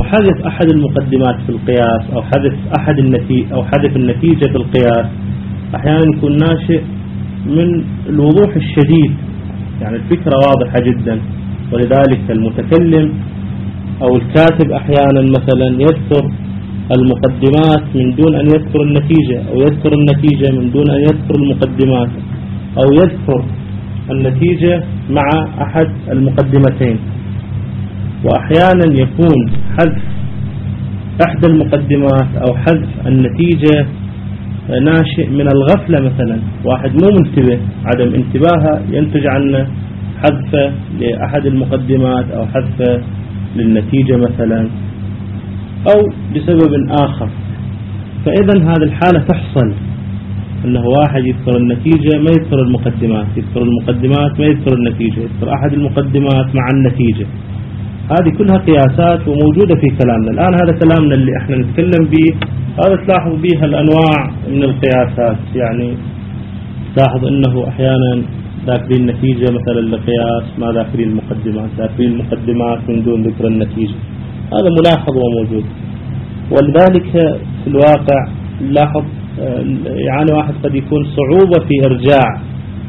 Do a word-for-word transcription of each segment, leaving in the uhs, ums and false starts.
حذف أحد المقدمات في القياس أو حذف أحد النتيجة أو حذف النتيجة في القياس أحيانا يكون ناشئ من الوضوح الشديد، يعني الفكرة واضحة جدا، ولذلك المتكلم أو الكاتب أحيانا مثلا يذكر المقدمات من دون أن يذكر النتيجة، أو يذكر النتيجة من دون أن يذكر المقدمات، أو يذكر النتيجة مع أحد المقدمتين. وأحيانا يكون حذف إحدى المقدمات أو حذف النتيجة ناشئ من الغفلة، مثلا واحد مو منتبه، عدم انتباهه ينتج عنه حذفه لأحد المقدمات أو حذفه للنتيجة مثلا، أو بسبب آخر. فإذا هذه الحالة تحصل أنه واحد يذكر النتيجة ما يذكر المقدمات، يذكر المقدمات ما يذكر النتيجة، يذكر أحد المقدمات مع النتيجة. هذه كلها قياسات وموجودة في كلامنا الآن. هذا كلامنا اللي احنا نتكلم به، هذا تلاحظ به الأنواع من القياسات. يعني تلاحظ أنه أحيانا ذاكرين النتيجة مثلا لقياس، ما ذاكرين المقدمات، ذاكرين المقدمات من دون ذكر النتيجة. هذا ملاحظ وموجود. ولذلك في الواقع نلاحظ يعني واحد قد يكون صعوبة في إرجاع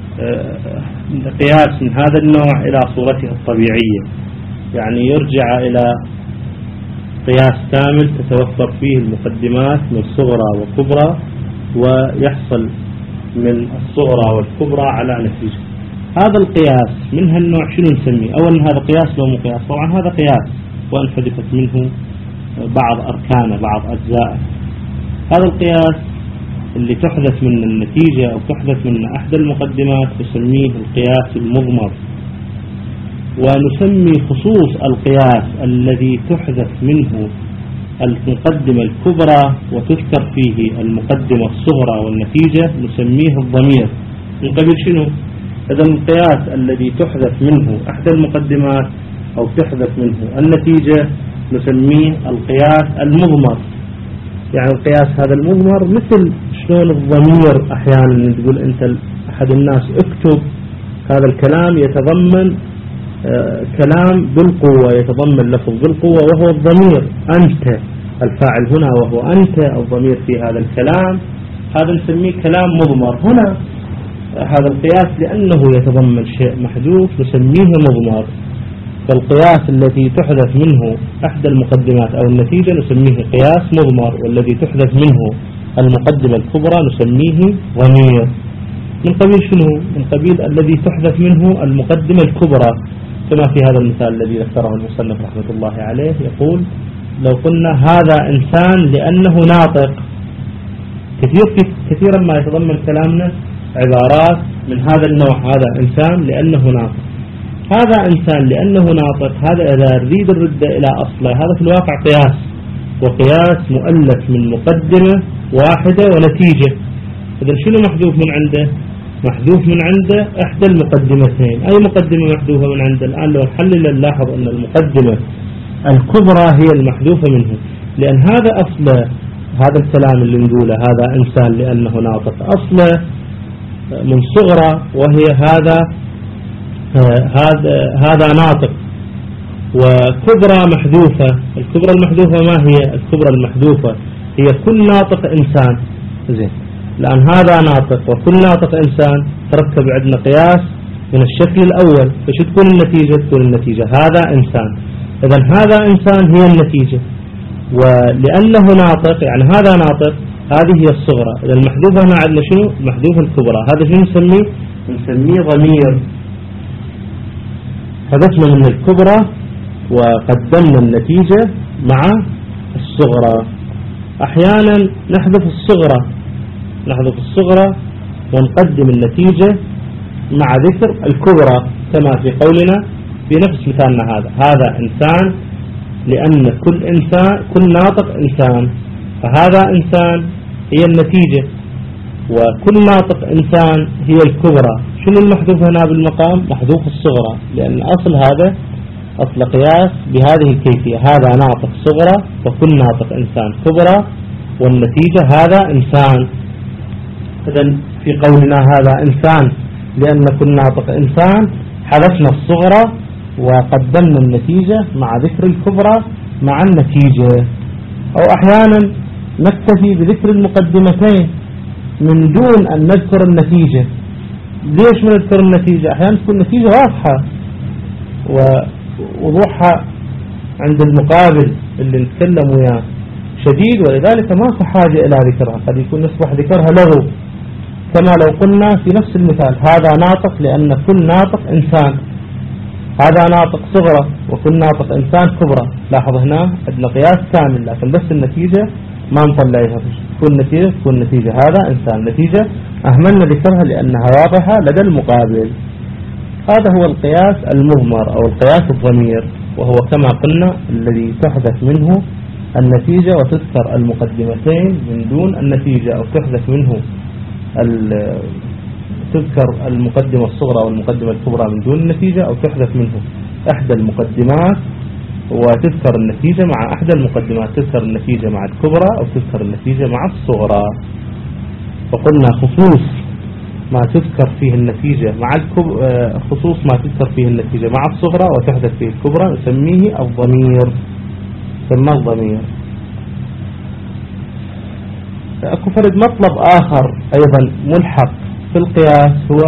قياس من هذا النوع إلى صورته الطبيعية، يعني يرجع إلى قياس كامل تتوفر فيه المقدمات من صغرى وكبرى، ويحصل من الصغرى والكبرى على نتيجة. هذا القياس من هالنوع شنو نسميه؟ أولا هذا قياس لو مو قياس؟ طبعا هذا قياس وأن حذفت منه بعض أركانه بعض أجزاءه. هذا القياس اللي تحدث من النتيجة أو تحدث من أحد المقدمات نسميه القياس المضمر. ونسمي خصوص القياس الذي تحدث منه المقدمة الكبرى وتذكر فيه المقدمة الصغرى والنتيجة نسميه الضمير. من قبل شنو؟ إذا القياس الذي تحدث منه أحد المقدمات أو تحدث منه النتيجة نسميه القياس المضمر. يعني القياس هذا المضمر مثل شلون الضمير أحيانا تقول أنت أحد الناس اكتب هذا الكلام يتضمن آه كلام بالقوة، يتضمن لفظ بالقوة وهو الضمير، أنت الفاعل هنا وهو أنت الضمير في هذا الكلام، هذا نسميه كلام مضمر. هنا آه هذا القياس لأنه يتضمن شيء محذوف نسميه مضمر. فالقياس الذي تحدث منه أحد المقدمات أو النتيجة نسميه قياس مضمر، والذي تحدث منه المقدمة الكبرى نسميه ضمير. من قبيل شنو؟ من قبيل الذي تحدث منه المقدمة الكبرى، كما في هذا المثال الذي ذكره المصنف رحمة الله عليه، يقول لو قلنا هذا إنسان لأنه ناطق. كثير كثيرا ما يتضمن كلامنا عبارات من هذا النوع، هذا إنسان لأنه ناطق، هذا إنسان لأنه ناطق. هذا إذا نريد الردة إلى أصله هذا في الواقع قياس، وقياس مؤلف من مقدمة واحدة ونتيجة. إذا شنو محذوف من عنده؟ محذوف من عنده إحدى المقدمتين. أي مقدمة محذوفة من عنده؟ الآن لو نحلل نلاحظ أن المقدمة الكبرى هي المحذوفة منه، لأن هذا أصله هذا الكلام اللي نقوله هذا إنسان لأنه ناطق أصله من صغرى، وهي هذا هذا هذا ناطق، وكبرى محذوفة. الكبرى المحذوفة ما هي؟ الكبرى المحذوفة هي كل ناطق إنسان. زين، لأن هذا ناطق وكل ناطق إنسان تركب عندنا قياس من الشكل الأول، فش تكون النتيجة؟ تكون النتيجة هذا إنسان. إذا هذا إنسان هي النتيجة، ولأنه ناطق يعني هذا ناطق هذه هي الصغرى. إذا المحذوفة هنا عندنا شنو؟ المحذوف الكبرى. هذا شنو نسميه؟ نسميه ضمير. حذفنا من الكبرى وقدمنا النتيجة مع الصغرى. أحيانا نحذف الصغرى نحذف الصغرى ونقدم النتيجة مع ذكر الكبرى، كما في قولنا في نفس مثالنا هذا هذا إنسان لأن كل إنسان كل ناطق إنسان، فهذا إنسان هي النتيجة وكل ناطق إنسان هي الكبرى. شنو المحذوف هنا بالمقام؟ محذوف الصغرى، لأن أصل هذا أصل قياس بهذه الكيفية، هذا ناطق صغرى وكل ناطق إنسان كبرى، والنتيجة هذا إنسان. إذن في قولنا هذا إنسان لأن كل ناطق إنسان حذفنا الصغرى وقدمنا النتيجة مع ذكر الكبرى مع النتيجة، أو أحيانا نكتفي بذكر المقدمتين من دون أن نذكر النتيجة. ليش ما نذكر النتيجة؟ أحيانا تكون النتيجة واضحة ووضوحها عند المقابل اللي نتكلم وياه شديد، ولذلك ما في حاجة إلى ذكرها، قد يكون يصبح ذكرها لغو. كما لو قلنا في نفس المثال هذا ناطق لأن كل ناطق إنسان، هذا ناطق صغرى وكل ناطق إنسان كبرى. لاحظ هنا عندنا قياس كامل، لكن بس النتيجة ما نطلعها، تكون نتيجة تكون نتيجة هذا إنسان، نتيجة أهملنا ذكرها لأنها واضحة لدى المقابل. هذا هو القياس المضمر أو القياس الضمير، وهو كما قلنا الذي تحدث منه النتيجة وتذكر المقدمتين من دون النتيجة، أو تحدث منه تذكر المقدمة الصغرى والمقدمة الكبرى من دون النتيجة، أو تحدث منه إحدى المقدمات وتذكر النتيجة مع إحدى المقدمات، تذكر النتيجة مع الكبرى أو تذكر النتيجة مع الصغرى. وقلنا خصوص ما تذكر فيه النتيجة مع الكبرى، خصوص ما تذكر فيه النتيجة مع الصغرى وتحدث فيه الكبرى نسميه الضمير، سماه الضمير. أكو فرد مطلب آخر أيضا ملحق في القياس، هو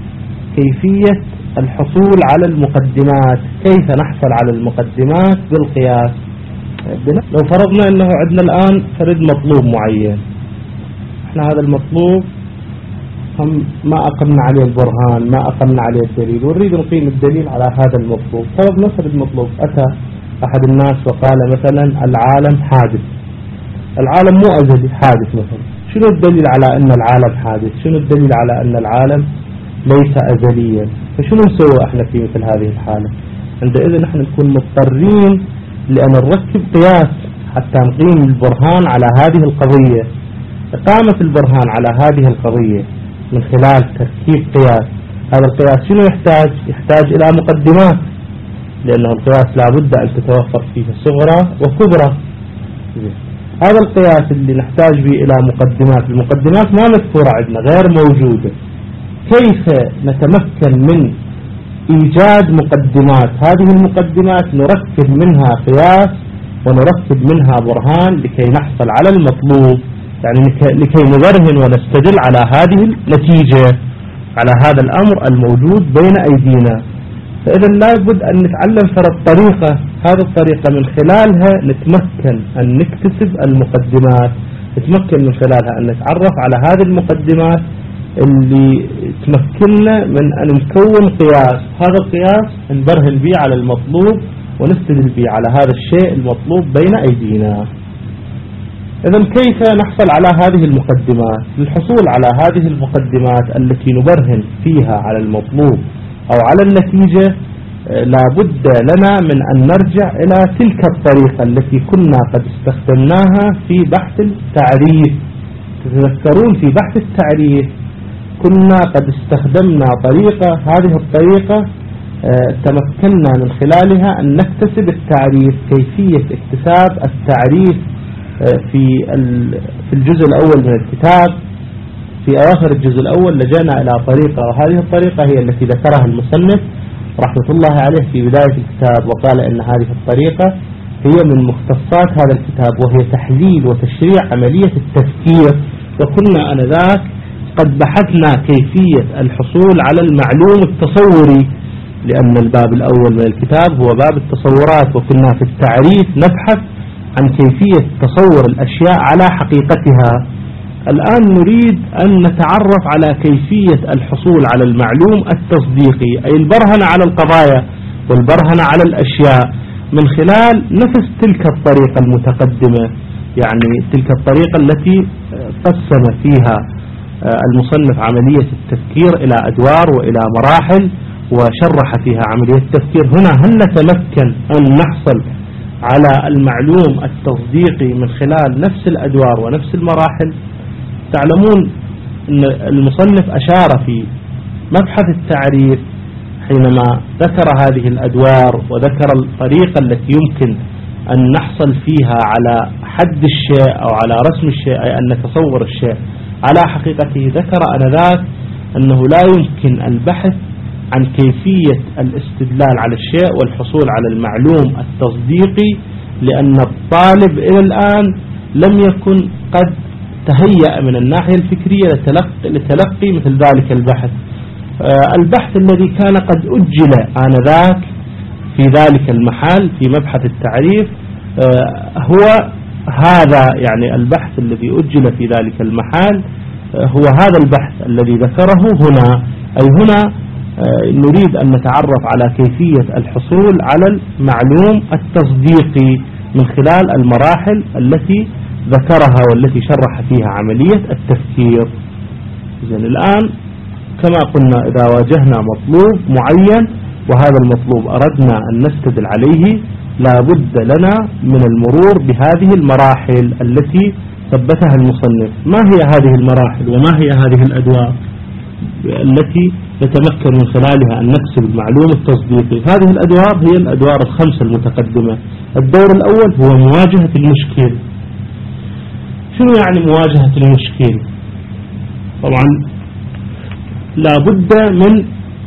كيفية الحصول على المقدمات، كيف نحصل على المقدمات بالقياس. لو فرضنا أنه عندنا الآن فرد مطلوب معين، احنا هذا المطلوب هم ما أقمنا عليه البرهان، ما أقمنا عليه الدليل، ونريد نقيم الدليل على هذا المطلوب. فرضنا فرد مطلوب، أتى أحد الناس وقال مثلا العالم حادث، العالم مو أزلي، حادث مثلا. شنو الدليل على أن العالم حادث؟ شنو الدليل على أن العالم ليس أزليا؟ فشنو نسوي احنا في مثل هذه الحالة؟ عندئذ نحن نكون مضطرين لأن نركب قياس حتى نقيم البرهان على هذه القضية. إقامة البرهان على هذه القضية من خلال تركيب قياس، هذا القياس شنو يحتاج؟ يحتاج إلى مقدمات، لأنه القياس لابد أن تتوفر فيه صغرى وكبرى. هذا القياس اللي نحتاج به إلى مقدمات، المقدمات ما مذكورة عندنا، غير موجودة. كيف نتمكن من إيجاد مقدمات؟ هذه المقدمات نركب منها قياس ونركب منها برهان لكي نحصل على المطلوب، يعني لكي نبرهن ونستدل على هذه النتيجة، على هذا الأمر الموجود بين أيدينا. فإذا لابد أن نتعلم فرض طريقة، هذه الطريقة من خلالها نتمكن أن نكتسب المقدمات، نتمكن من خلالها أن نتعرف على هذه المقدمات اللي تمكننا من أن نكون قياس، هذا القياس نبرهن به على المطلوب ونستدل به على هذا الشيء المطلوب بين أيدينا. إذن كيف نحصل على هذه المقدمات؟ للحصول على هذه المقدمات التي نبرهن فيها على المطلوب أو على النتيجة، لابد لنا من أن نرجع إلى تلك الطريقة التي كنا قد استخدمناها في بحث التعريف. تتذكرون في بحث التعريف كنا قد استخدمنا طريقة، هذه الطريقة تمكنا من خلالها أن نكتسب التعريف، كيفية اكتساب التعريف في في الجزء الأول من الكتاب. في أواخر الجزء الأول لجأنا إلى طريقة، وهذه الطريقة هي التي ذكرها المصنف رحمة الله عليه في بداية الكتاب، وقال إن هذه الطريقة هي من مختصات هذا الكتاب، وهي تحليل وتشريع عملية التفكير. وكنا آنذاك قد بحثنا كيفية الحصول على المعلوم التصوري، لأن الباب الأول من الكتاب هو باب التصورات، وكنا في التعريف نبحث عن كيفية تصور الأشياء على حقيقتها. الآن نريد أن نتعرف على كيفية الحصول على المعلوم التصديقي، أي البرهنة على القضايا والبرهنة على الأشياء من خلال نفس تلك الطريقة المتقدمة، يعني تلك الطريقة التي قسم فيها المصنف عملية التفكير إلى أدوار وإلى مراحل، وشرح فيها عملية التفكير. هنا هل نتمكن أن نحصل على المعلوم التصديقي من خلال نفس الأدوار ونفس المراحل؟ تعلمون أن المصنف أشار في مبحث التعريف حينما ذكر هذه الأدوار وذكر الطريقة التي يمكن أن نحصل فيها على حد الشيء أو على رسم الشيء، أي أن نتصور الشيء على حقيقته. ذكر آنذاك أنه لا يمكن البحث عن كيفية الاستدلال على الشيء والحصول على المعلوم التصديقي لأن الطالب إلى الآن لم يكن قد تهيأ من الناحية الفكرية لتلقي, لتلقي مثل ذلك البحث. البحث الذي كان قد أجل آنذاك في ذلك المحل في مبحث التعريف هو هذا، يعني البحث الذي أجل في ذلك المحل هو هذا البحث الذي ذكره هنا. أي هنا نريد أن نتعرف على كيفية الحصول على المعلوم التصديقي من خلال المراحل التي ذكرها والتي شرح فيها عملية التفكير. إذن الآن كما قلنا إذا واجهنا مطلوب معين وهذا المطلوب أردنا أن نستدل عليه لا بد لنا من المرور بهذه المراحل التي ثبتها المصنف. ما هي هذه المراحل وما هي هذه الأدوار التي نتمكن من خلالها أن نكسب المعلوم التصديقي؟ هذه الأدوار هي الأدوار الخمسة المتقدمة. الدور الأول هو مواجهة المشكل. شنو يعني مواجهة المشكل؟ طبعا لا بد من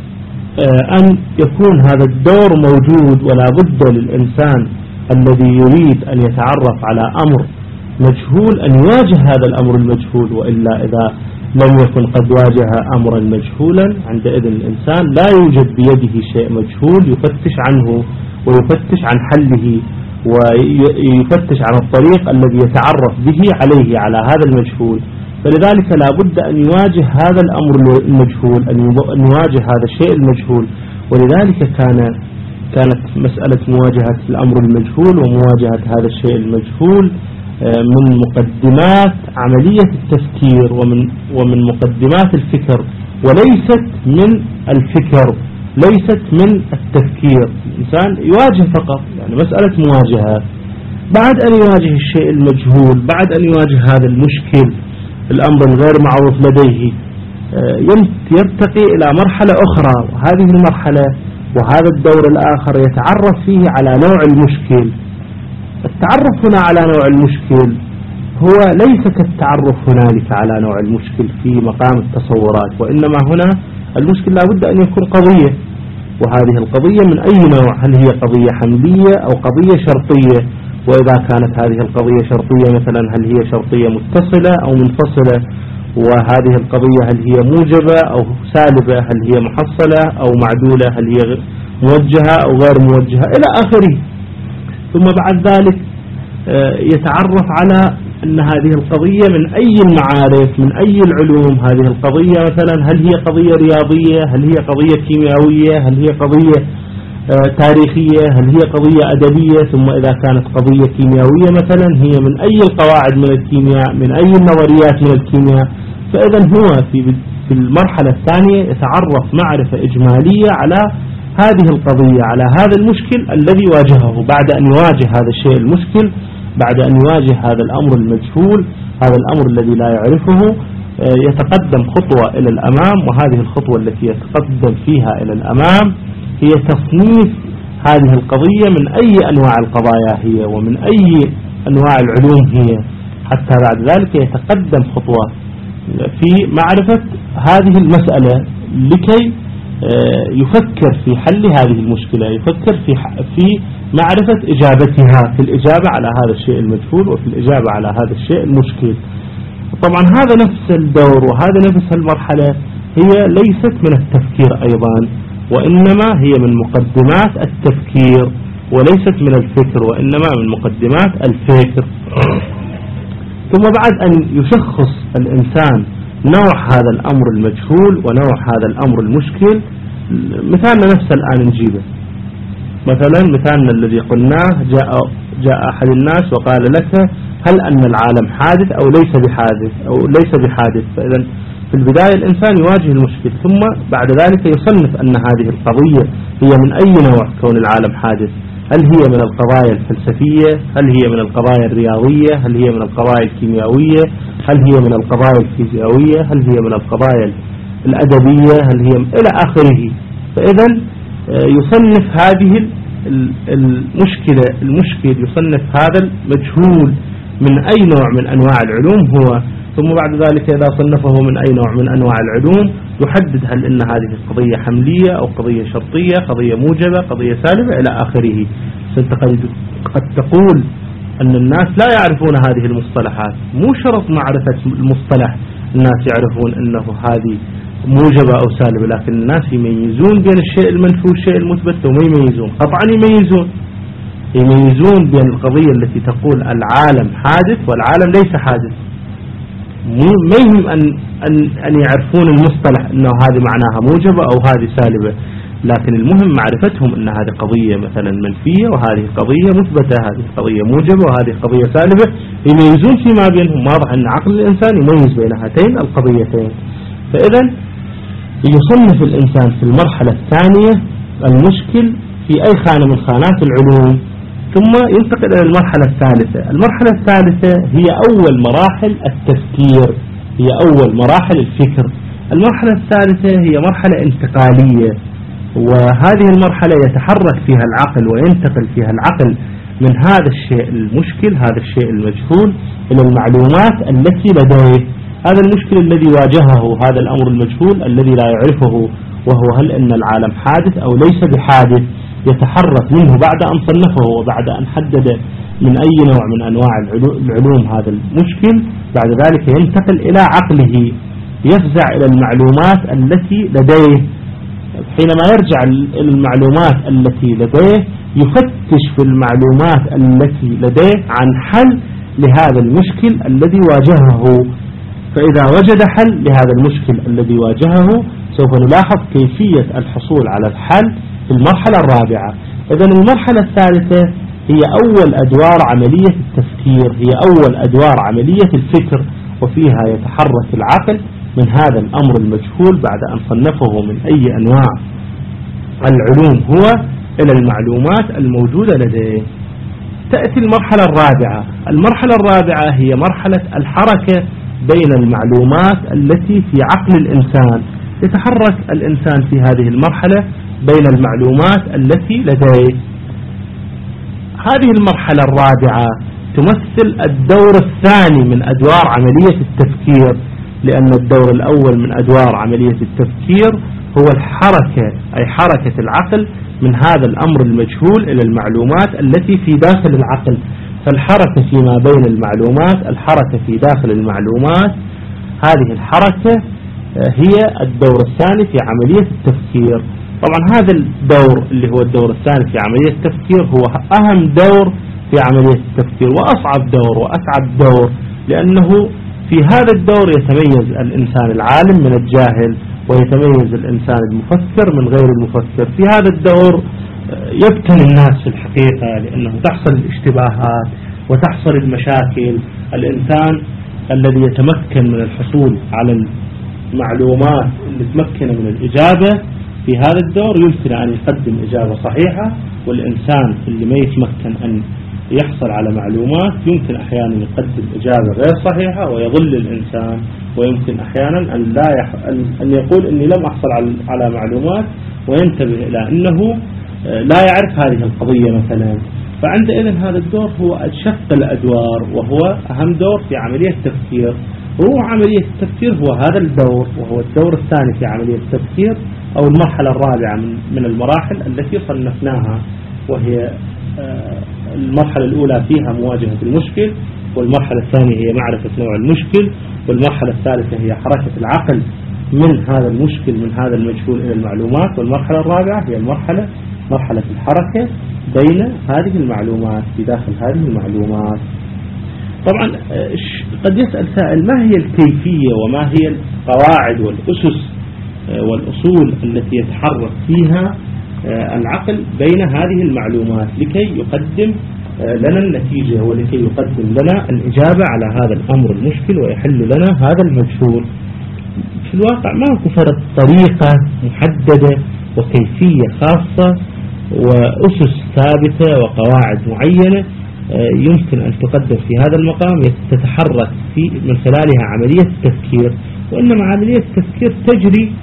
أن يكون هذا الدور موجود، ولا بد للإنسان الذي يريد أن يتعرف على أمر مجهول أن يواجه هذا الأمر المجهول، وإلا إذا لم يكن قد واجه أمرا مجهولا عندئذ الإنسان لا يوجد بيده شيء مجهول يفتش عنه ويفتش عن حله ويفتش عن الطريق الذي يتعرف به عليه على هذا المجهول. فلذلك لا بد أن يواجه هذا الأمر المجهول، أن يواجه هذا الشيء المجهول. ولذلك كان كانت مسألة مواجهة الأمر المجهول ومواجهة هذا الشيء المجهول من مقدمات عملية التفكير ومن ومن مقدمات الفكر، وليست من الفكر، ليست من التفكير. الإنسان يواجه فقط، يعني مسألة مواجهة. بعد أن يواجه الشيء المجهول، بعد أن يواجه هذا المشكل، الأمر الغير معروف لديه، يرتقي إلى مرحلة أخرى، وهذه المرحلة وهذا الدور الآخر يتعرف فيه على نوع المشكل. التعرف هنا على نوع المشكل هو ليس كالتعرف هنالك على نوع المشكل في مقام التصورات، وإنما هنا المشكل لا بد أن يكون قضية، وهذه القضية من أي نوع؟ هل هي قضية حملية أو قضية شرطية؟ وإذا كانت هذه القضية شرطية مثلا هل هي شرطية متصلة أو منفصلة؟ وهذه القضية هل هي موجبة أو سالبة؟ هل هي محصلة أو معدولة؟ هل هي موجهة أو غير موجهة؟ إلى آخره. ثم بعد ذلك يتعرف على أن هذه القضية من أي المعارف، من أي العلوم. هذه القضية مثلا هل هي قضية رياضية؟ هل هي قضية كيميائية؟ هل هي قضية تاريخية؟ هل هي قضية أدبية؟ ثم إذا كانت قضية كيميائية مثلا هي من أي القواعد من الكيمياء، من أي النظريات من الكيمياء. فإذا هو في في المرحلة الثانية يتعرف معرفة إجمالية على هذه القضية، على هذا المشكل الذي واجهه. بعد أن يواجه هذا الشيء المشكل، بعد أن يواجه هذا الأمر المجهول، هذا الأمر الذي لا يعرفه، يتقدم خطوة إلى الأمام. وهذه الخطوة التي يتقدم فيها إلى الأمام هي تصنيف هذه القضية من أي أنواع القضايا هي ومن أي أنواع العلوم هي، حتى بعد ذلك يتقدم خطوة في معرفة هذه المسألة لكي يفكر في حل هذه المشكلة، يفكر في في معرفة إجابتها، في الإجابة على هذا الشيء المجهول وفي الإجابة على هذا الشيء المشكل. طبعا هذا نفس الدور وهذا نفس المرحلة هي ليست من التفكير أيضا، وإنما هي من مقدمات التفكير، وليست من الفكر وإنما من مقدمات الفكر. ثم بعد أن يشخص الإنسان نوع هذا الأمر المجهول ونوع هذا الأمر المشكل، مثالنا نفسه الآن نجيبه. مثلا مثالنا الذي قلناه، جاء جاء أحد الناس وقال لك هل أن العالم حادث أو ليس بحادث أو ليس بحادث. فإذا في البداية الإنسان يواجه المشكل، ثم بعد ذلك يصنف أن هذه القضية هي من أي نوع كون العالم حادث. هل هي من القضايا الفلسفية؟ هل هي من القضايا الرياضية؟ هل هي من القضايا الكيميائية؟ هل هي من القضايا الفيزيائية؟ هل هي من القضايا الأدبية؟ هل هي إلى آخره. فإذا يصنف هذه المشكلة المشكل يصنف هذا المجهول من أي نوع من أنواع العلوم هو، ثم بعد ذلك إذا صنفه من أي نوع من أنواع العلوم يحدد هل إن هذه قضية حملية أو قضية شرطية، قضية موجبة، قضية سالبة إلى آخره. فأنت قد تقول أن الناس لا يعرفون هذه المصطلحات، مو شرط معرفة المصطلح الناس يعرفون أنه هذه موجبة أو سالبة، لكن الناس يميزون بين الشيء المنفي والشيء المثبت وما يميزون، قطعا يميزون يميزون بين القضية التي تقول العالم حادث والعالم ليس حادث. ما يهم أن, أن, أن يعرفون المصطلح أنه هذه معناها موجبة أو هذه سالبة، لكن المهم معرفتهم أن هذه قضية مثلا منفية وهذه قضية مثبتة، هذه قضية موجبة وهذه قضية سالبة، يميزون فيما بينهم. واضح أن عقل الإنسان يميز بين هاتين القضيتين. فإذا يصنف الإنسان في المرحلة الثانية المشكل في أي خانة من خانات العلوم، ثم ينتقل إلى المرحلة الثالثة. المرحلة الثالثة هي أول مراحل التفكير، هي أول مراحل الفكر. المرحلة الثالثة هي مرحلة انتقالية، وهذه المرحلة يتحرك فيها العقل وينتقل فيها العقل من هذا الشيء المشكل، هذا الشيء المجهول، إلى المعلومات التي لديه. هذا المشكل الذي واجهه، هذا الأمر المجهول الذي لا يعرفه، وهو هل أن العالم حادث أو ليس بحادث، يتحرك منه بعد أن صنفه وبعد أن حدد من أي نوع من أنواع العلوم هذا المشكل. بعد ذلك ينتقل إلى عقله، يفزع إلى المعلومات التي لديه. حينما يرجع إلى المعلومات التي لديه يفتش في المعلومات التي لديه عن حل لهذا المشكل الذي واجهه. فإذا وجد حل لهذا المشكل الذي واجهه سوف نلاحظ كيفية الحصول على الحل في المرحلة الرابعة. إذن المرحلة الثالثة هي أول أدوار عملية التفكير، هي أول أدوار عملية الفكر، وفيها يتحرك العقل من هذا الأمر المجهول بعد أن صنفه من أي أنواع العلوم هو إلى المعلومات الموجودة لديه. تأتي المرحلة الرابعة. المرحلة الرابعة هي مرحلة الحركة بين المعلومات التي في عقل الإنسان. يتحرك الإنسان في هذه المرحلة بين المعلومات التي لديه. هذه المرحلة الرابعة تمثل الدور الثاني من أدوار عملية التفكير، لأن الدور الأول من أدوار عملية التفكير هو الحركة، أي حركة العقل من هذا الأمر المجهول إلى المعلومات التي في داخل العقل. فالحركة فيما بين المعلومات، الحركة في داخل المعلومات، هذه الحركة هي الدور الثاني في عملية التفكير. طبعا هذا الدور اللي هو الدور الثاني في عملية التفكير هو أهم دور في عملية التفكير وأصعب دور وأتعب دور، لأنه في هذا الدور يتميز الإنسان العالم من الجاهل، ويتميز الإنسان المفكر من غير المفكر. في هذا الدور يبتلي الناس في الحقيقة، لأنه تحصل الاشتباهات وتحصل المشاكل. الإنسان الذي يتمكن من الحصول على المعلومات اللي تمكن من الإجابة في هذا الدور يمكن أن يقدم إجابة صحيحة، والإنسان اللي ما يتمكن أن يحصل على معلومات يمكن أحيانا يقدم إجابة غير صحيحة ويضل الإنسان. ويمكن أحيانا أن, لا يح... أن يقول إني لم أحصل على معلومات وينتبه إلى أنه لا يعرف هذه القضية مثلا. فعندئذ هذا الدور هو أشق الأدوار، وهو أهم دور في عملية التفكير. روح عملية التفكير هو هذا الدور، وهو الدور الثاني في عملية التفكير أو المرحلة الرابعة من, من المراحل التي صنفناها، وهي المرحلة الأولى فيها مواجهة المشكل، والمرحلة الثانية هي معرفة نوع المشكل، والمرحلة الثالثة هي حركة العقل من هذا المشكل من هذا المجهول إلى المعلومات، والمرحلة الرابعة هي المرحلة مرحلة الحركة بين هذه المعلومات في داخل هذه المعلومات. طبعا قد يسأل سائل ما هي الكيفية وما هي القواعد والأسس والأصول التي يتحرك فيها العقل بين هذه المعلومات لكي يقدم لنا النتيجة ولكي يقدم لنا الإجابة على هذا الأمر المشكل ويحل لنا هذا المجهول. في الواقع ما هو فرق طريقة محددة وكيفية خاصة وأسس ثابتة وقواعد معينة يمكن أن تقدم في هذا المقام تتحرك في من خلالها عملية التفكير، وإنما عملية التفكير تجري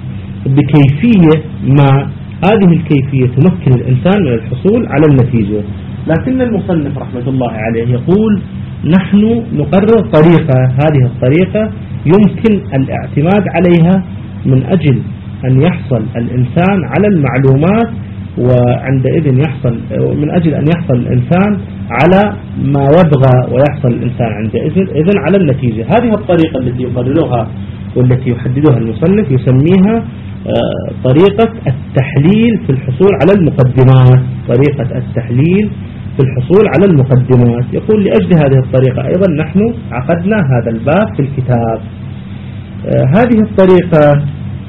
بكيفية ما هذه الكيفية تمكن الإنسان من الحصول على النتيجة. لكن المصنف رحمة الله عليه يقول نحن نقرر طريقة، هذه الطريقة يمكن الاعتماد عليها من أجل أن يحصل الإنسان على المعلومات، وعندئذ يحصل من أجل أن يحصل الإنسان على ما يبغى ويحصل الإنسان عندئذ إذن على النتيجة. هذه الطريقة التي يقررها والتي يحددها المصنف يسميها طريقة التحليل في الحصول على المقدمات. طريقة التحليل في الحصول على المقدمات. يقول لأجل هذه الطريقة أيضا نحن عقدنا هذا الباب في الكتاب. هذه الطريقة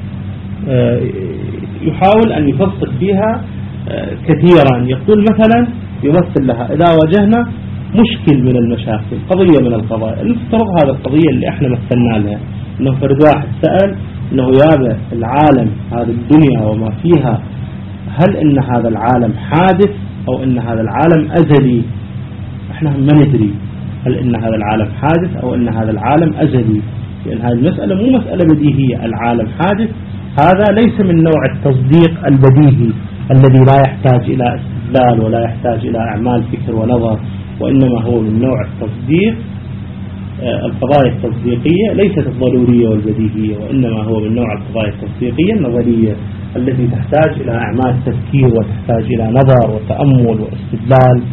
يحاول أن يفصل فيها كثيرا. يقول مثلا يمثل لها إذا واجهنا مشكل من المشاكل، قضية من القضايا، نفترض هذا القضية اللي احنا مثلنا لها، انه فرد واحد سأل انه يابا العالم هذه الدنيا وما فيها، هل ان هذا العالم حادث او ان هذا العالم ازلي؟ احنا ما ندري هل ان هذا العالم حادث او ان هذا العالم ازلي، لان هذه المسألة مو مسألة بديهية. العالم حادث هذا ليس من نوع التصديق البديهي الذي لا يحتاج الى استدلال ولا يحتاج الى اعمال فكر ونظر، وانما هو من نوع التصديق. القضايا التصديقية ليست الضرورية والبديهية، وإنما هو من نوع القضايا التصديقية النظرية التي تحتاج إلى أعمال تفكير وتحتاج إلى نظر وتأمل واستدلال.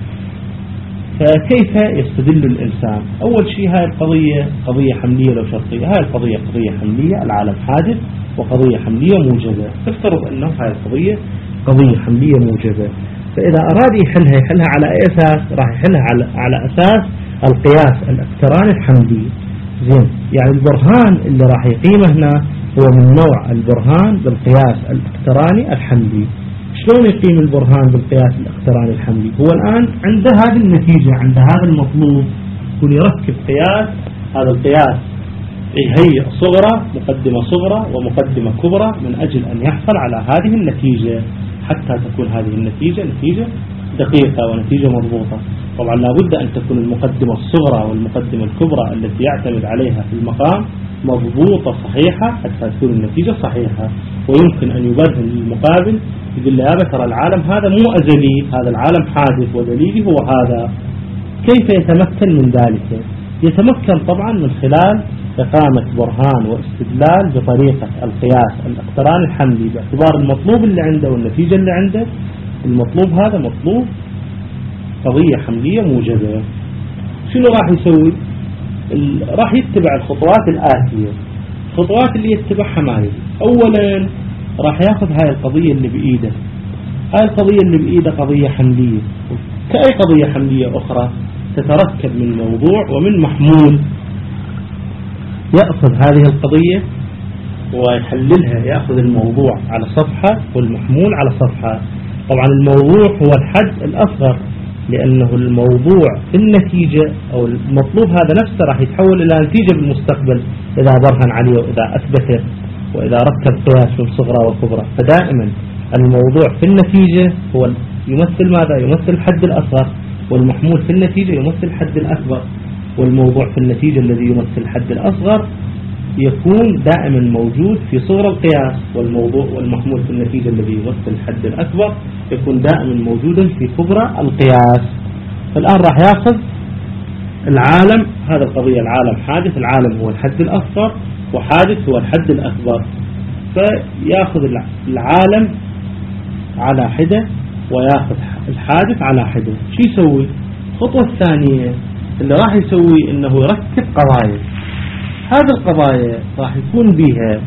فكيف يستدل الإنسان؟ أول شيء هاي القضية قضية حملية لو شرطية. هاي القضية قضية حملية، العالم حادث وقضية حملية موجبة. تفترض أنه هاي القضية قضية حملية موجبة، فإذا أراد يحلها يحلها على أي أساس؟ راح يحلها على, على أساس القياس الاقتراني الحملي. زين، يعني البرهان اللي راح يقيمه هنا هو من نوع البرهان بالقياس الاقتراني الحملي. شلون يقيم البرهان بالقياس الاقتراني الحملي؟ هو الآن عند هذه النتيجة، عند هذا المطلوب، يكون يركب قياس. هذا القياس هي صغرى، مقدمة صغرى ومقدمة كبرى، من أجل أن يحصل على هذه النتيجة، حتى تكون هذه النتيجة نتيجة دقيقة ونتيجة مضبوطة. طبعا لابد أن تكون المقدمة الصغرى والمقدمة الكبرى التي يعتمد عليها في المقام مضبوطة صحيحة حتى تكون النتيجة صحيحة. ويمكن أن يبرهن للمقابل، يقول له يا ترى العالم هذا مو أزلي، هذا العالم حادث ودليلي هو هذا. كيف يتمكن من ذلك؟ يتمكن طبعا من خلال إقامة برهان واستدلال بطريقة القياس الاقتراني الحملي، باعتبار المطلوب اللي عنده والنتيجة اللي عنده. المطلوب هذا مطلوب قضية حملية موجبة. شنو راح يسوي؟ راح يتبع الخطوات الآتية. الخطوات اللي يتبعها مالي، أولا راح ياخذ هاي القضية اللي بإيده. هاي القضية اللي بإيده قضية حملية كأي قضية حملية أخرى، تتركب من موضوع ومن محمول. يأخذ هذه القضية ويحللها، يأخذ الموضوع على صفحة والمحمول على صفحة. طبعا الموضوع هو الحد الأصغر، لأنه الموضوع في النتيجة أو المطلوب هذا نفسه راح يتحول إلى نتيجة بالمستقبل إذا برهن عليه وإذا أثبته وإذا ركب قياس من صغرى وكبرى. فدائما الموضوع في النتيجة هو يمثل ماذا؟ يمثل الحد الأصغر، والمحمول في النتيجة يمثل الحد الأكبر. والموضوع في النتيجة الذي يمثل الحد الأصغر يكون دائما موجود في صغر القياس، والموضوع والمحمول في النتيجة الذي يمثل الحد الأكبر يكون دائما موجودا في كبرى القياس. فالآن راح ياخذ العالم، هذا القضية العالم حادث، العالم هو الحد الأصغر وحادث هو الحد الأكبر. فياخذ العالم على حدة وياخذ الحادث على حدة. شو يسوي؟ الخطوة الثانية اللي راح يسوي انه يركب قضايا. هذه القضايا راح يكون بها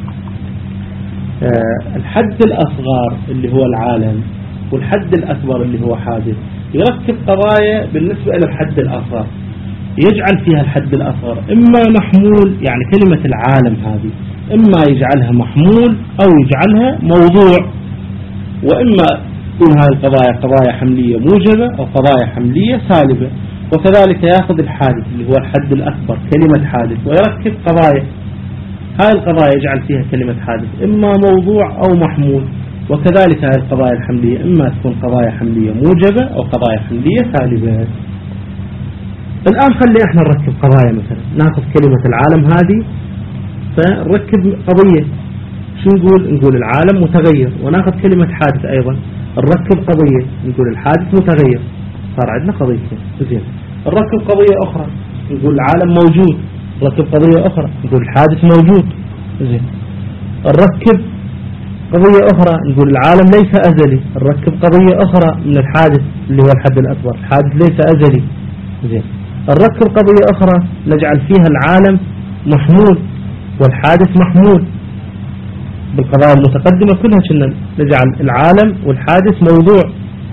الحد الأصغر اللي هو العالم والحد الأكبر اللي هو حادث. يركب قضايا بالنسبة إلى الحد الأصغر، يجعل فيها الحد الأصغر إما محمول، يعني كلمة العالم هذه إما يجعلها محمول أو يجعلها موضوع، وإما تكون هذه القضايا قضايا حملية موجبة أو قضايا حملية سالبة. وكذلك يأخذ الحادث اللي هو الحد الأكبر كلمة حادث ويركب قضايا. هذه القضايا يجعل فيها كلمة حادث إما موضوع أو محمول. وكذلك هذه القضايا الحملية إما تكون قضايا حملية موجبة أو قضايا حملية سالبة. الآن خلي احنا نركب قضايا. مثلا ناخذ كلمة العالم هذه فنركب قضية. شو نقول؟ نقول العالم متغير. وناخذ كلمة حادث أيضا نركب قضية، نقول الحادث متغير. صار عندنا قضيتين. زين، نركب قضية أخرى نقول العالم موجود، نركب قضية أخرى نقول الحادث موجود. زين نركب قضية أخرى نقول العالم ليس أزلي، نركب قضية أخرى من الحادث اللي هو الحد الأكبر، الحادث ليس أزلي. زين نركب قضية أخرى نجعل فيها العالم محمول والحادث محمول. بالقضايا المتقدمة كلها كنا نجعل العالم والحادث موضوع.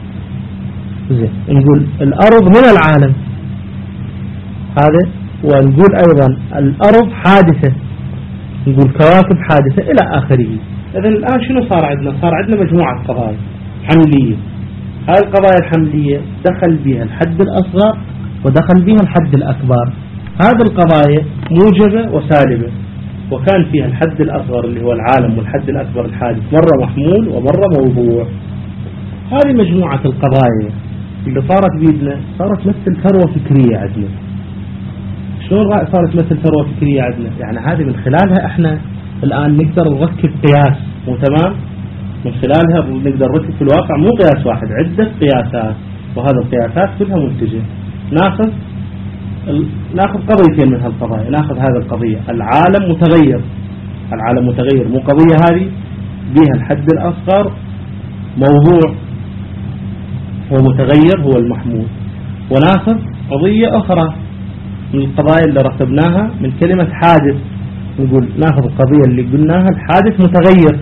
زين نقول الأرض من العالم هذا، ونقول أيضا الأرض حادثة، نقول كواكب حادثة إلى آخره. إذن الآن شنو صار عندنا؟ صار عندنا مجموعة قضايا حملية. هذه القضايا الحملية دخل بها الحد الأصغر ودخل بها الحد الأكبر. هذه القضايا موجبة وسالبة، وكان فيها الحد الأصغر اللي هو العالم والحد الأكبر الحادث مرة محمول ومرة موضوع. هذه مجموعة القضايا اللي صارت بيدنا صارت مثل ثروة فكرية عندنا. شلون صارت مثل ثروة فكرية عندنا؟ يعني هذه من خلالها احنا الآن نقدر نركب قياس، مو تمام؟ من خلالها نقدر نركب في الواقع مو قياس واحد، عدة قياسات، وهذه القياسات كلها منتجة. ناخذ ناخذ قضيتين من هالقضايا. ناخذ هذه القضية العالم متغير، العالم متغير مو قضية هذه بها الحد الأصغر موضوع هو متغير هو المحمول. وناخذ قضية أخرى من القضايا اللي رتبناها من كلمة حادث، نقول ناخذ القضية اللي قلناها الحادث متغير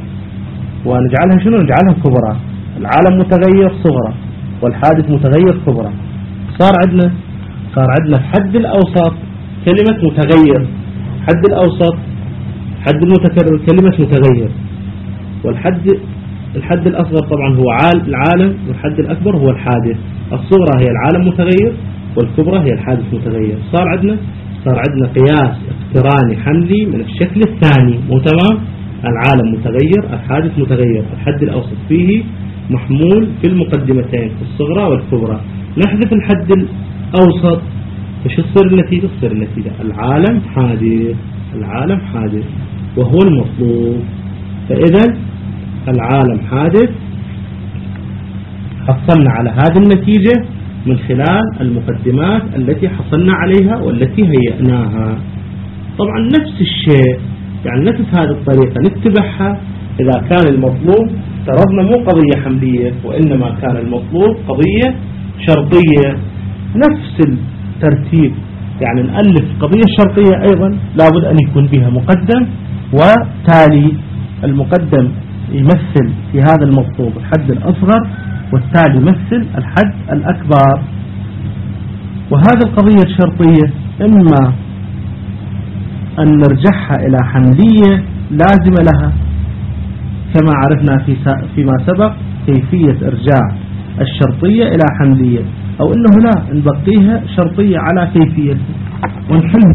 ونجعلها شنو؟ نجعلها كبرى. العالم متغير صغرى والحادث متغير كبرى. صار عندنا صار عندنا الحد الأوسط كلمة متغير، حد الأوسط حد المتكرر كلمة متغير، والحد الحد الأصغر طبعا هو العالم، والحد الأكبر هو الحادث. الصغرى هي العالم متغير والكبرى هي الحادث متغير. صار عندنا صار عندنا قياس اقتراني حملي من الشكل الثاني، مو تمام؟ العالم متغير الحادث متغير، الحد الأوسط فيه محمول في المقدمتين الصغرى والكبرى. نحذف الحد الأوسط ايش تصير النتيجة؟ تصير النتيجة العالم حادث، العالم حادث وهو المطلوب. فإذا العالم حادث حصلنا على هذه النتيجة من خلال المقدمات التي حصلنا عليها والتي هيئناها. طبعا نفس الشيء، يعني نفس هذه الطريقة نتبعها إذا كان المطلوب افترضنا مو قضية حملية وإنما كان المطلوب قضية شرطية. نفس الترتيب، يعني نألف قضية شرطية أيضا لابد أن يكون بها مقدم وتالي. المقدم يمثل في هذا المطلوب الحد الأصغر والتالي يمثل الحد الأكبر. وهذه القضية الشرطية إما أن نرجعها إلى حملية لازمة لها كما عرفنا في فيما سبق كيفية إرجاع الشرطية إلى حملية، أو إنه لا نبقيها شرطية على كيفية ونحل.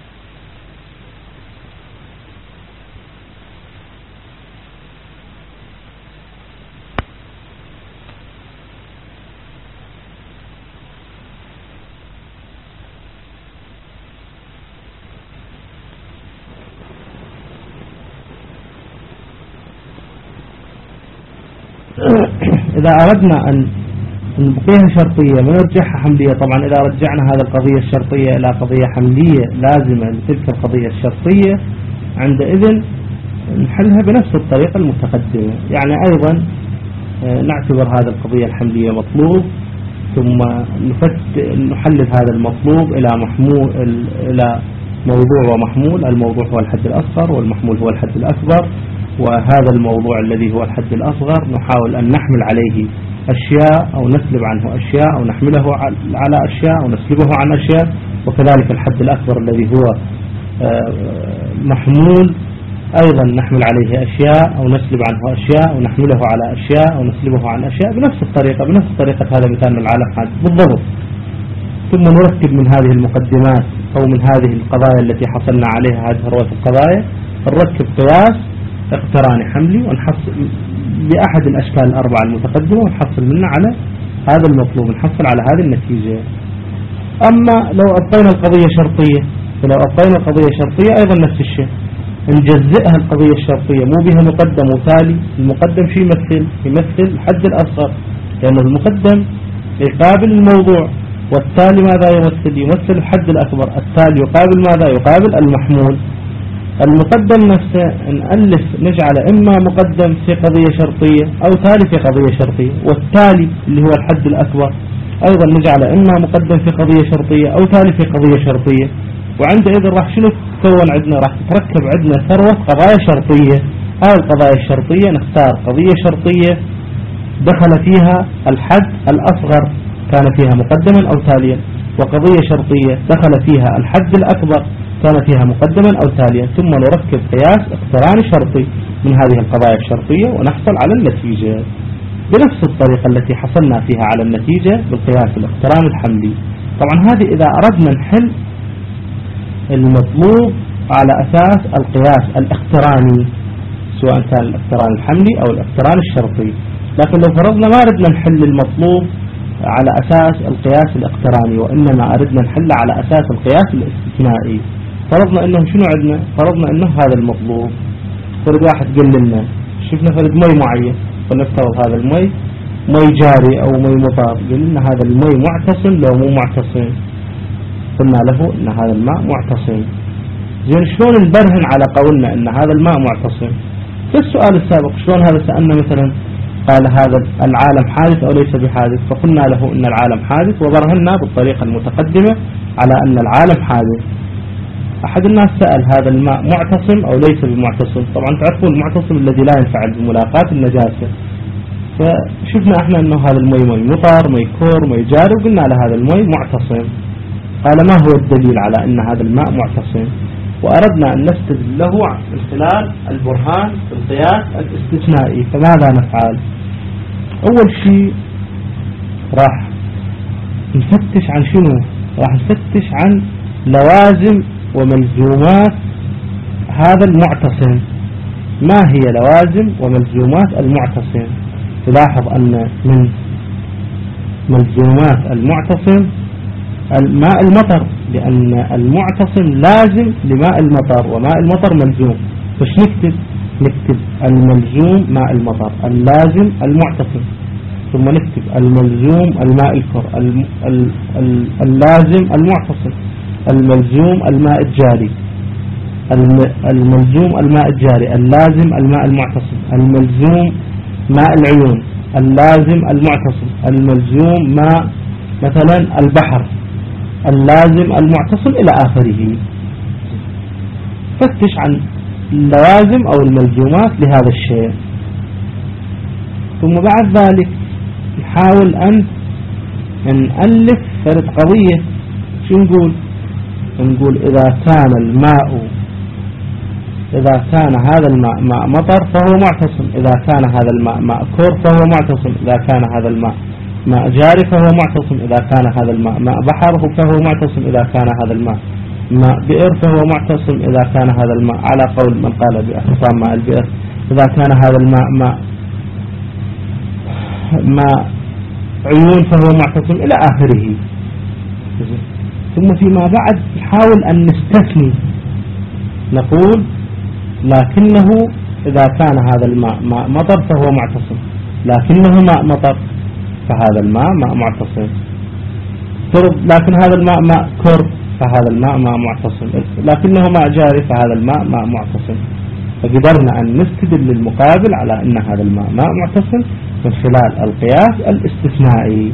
إذا أردنا أن نبقيها شرطية ونرجعها حملية، طبعا إذا رجعنا هذه القضية الشرطية إلى قضية حملية لازمة لتلك القضية الشرطية عندئذ نحلها بنفس الطريقة المتقدمة. يعني أيضا نعتبر هذه القضية الحملية مطلوب، ثم نحلل هذا المطلوب إلى محمول إلى موضوع ومحمول. الموضوع هو الحد الأصغر والمحمول هو الحد الأكبر، وهذا الموضوع الذي هو الحد الأصغر نحاول أن نحمل عليه أشياء أو نسلب عنه أشياء أو نحمله على أشياء أو نسلبه عن أشياء. وكذلك الحد الأكبر الذي هو محمول أيضا نحمل عليه أشياء أو نسلب عنه أشياء أو نحمله على أشياء أو نسلبه عن أشياء بنفس الطريقة بنفس طريقة هذا مثال العالم حادث بالضبط. ثم نرتب من هذه المقدمات أو من هذه القضايا التي حصلنا عليها هذه ثروة القضايا نركب قياس اقتراني حملي ونحصل بأحد الأشكال الأربعة المتقدمة ونحصل منه على هذا المطلوب، نحصل على هذه النتيجة. أما لو أبقينا القضية شرطية فلو أبقينا القضية شرطية أيضا نفس الشيء، نجزئها القضية الشرطية مو بها مقدم وتالي. المقدم شو يمثل؟ يمثل الحد الأصغر، لأنه المقدم يقابل الموضوع والتالي ماذا يمثل؟ يمثل الحد الأكبر. التالي يقابل ماذا؟ يقابل المحمول. المقدم نفسه نألف نجعل إما مقدم في قضية شرطية أو تالي في قضية شرطية، والتالي اللي هو الحد الأكبر أيضا نجعل إما مقدم في قضية شرطية أو تالي في قضية شرطية. وعندئذ راح شنو تكون عندنا؟ راح تتركب عندنا ثروة قضايا شرطية. هاي القضايا الشرطية نختار قضية شرطية دخل فيها الحد الأصغر كان فيها مقدما أو تاليا، وقضية شرطية دخل فيها الحد الأكبر كان فيها مقدما أو تاليا، ثم نركب قياس اقتراني شرطي من هذه القضايا الشرطية ونحصل على النتيجة بنفس الطريقة التي حصلنا فيها على النتيجة بالقياس الاقتراني الحملي. طبعا هذه إذا أردنا نحل المطلوب على أساس القياس الاقتراني، سواء كان الاقتران الحملي أو الاقتران الشرطي. لكن لو فرضنا ما أردنا نحل المطلوب على أساس القياس الاقتراني وإنما أردنا نحل على أساس القياس الاستثنائي، فرضنا إنه شنو عندنا؟ فرضنا إنه هذا المطلوب. فرض واحد قل لنا شفنا فرض مي معين، فلنفترض هذا المي مي جاري أو مي مطار، قل لنا هذا المي معتصم لو مو معتصم، قلنا له إن هذا الماء معتصم. زين شلون نبرهن على قولنا إن هذا الماء معتصم؟ في السؤال السابق شلون هذا سألنا مثلا قال هذا العالم حادث أو ليس بحادث، فقلنا له إن العالم حادث وبرهنا بالطريقة المتقدمة على أن العالم حادث. أحد الناس سأل هذا الماء معتصم أو ليس بمعتصم؟ طبعا تعرفون المعتصم الذي لا ينفعل بملاقاة النجاسة، فشفنا احنا أنه هذا المي مي مطر مي كور مي جاري، وقلنا له هذا المي معتصم. قال ما هو الدليل على أن هذا الماء معتصم؟ وأردنا أن نستدل له من خلال البرهان القياس الاستثنائي. فماذا نفعل؟ أول شيء راح نفتش عن شنو؟ راح نفتش عن لوازم وملزومات هذا المعتصم. ما هي لوازم وملزومات المعتصم؟ تلاحظ أن من ملزومات المعتصم الماء المطر، لأن المعتصم لازم لماء المطر وماء المطر ملزوم. فش نكتب؟ نكتب الملزوم ماء المطر، اللازم المعتصم، ثم نكتب الملزوم الماء الكر، اللازم المعتصم، الملزوم الماء الجاري، الملزوم الماء الجاري، اللازم الماء المعتصم، الملزوم ماء العيون، اللازم المعتصم، الملزوم ماء مثلا البحر، اللازم المعتصم إلى آخره. فتش عن اللوازم أو الملزومات لهذا الشيء، ثم بعد ذلك نحاول أن نألف فرد قضية. شو نقول؟ نقول إذا كان الماء إذا كان هذا الماء ماء مطر فهو معتصم، إذا كان هذا الماء ماء كور فهو معتصم، إذا كان هذا الماء ماء جاري فهو معتصم، إذا كان هذا الماء ماء بحر فهو معتصم، إذا كان هذا الماء ماء بئر فهو معتصم، إذا كان هذا الماء على قول من قال باعتصام ماء البئر، إذا كان هذا الماء ماء ماء عيون فهو معتصم إلى آخره. ثم فيما بعد نحاول أن نستثني، نقول لكنه إذا كان هذا الماء ماء مطر فهو معتصم، لكنه ماء مطر فهذا الماء ماء معتصم. لكن هذا الماء ماء كر فهذا الماء ماء معتصم، لكنه ماء جاري فهذا الماء ماء معتصم. فقدرنا أن نستدل المقابل على أن هذا الماء ماء معتصم من خلال القياس الاستثنائي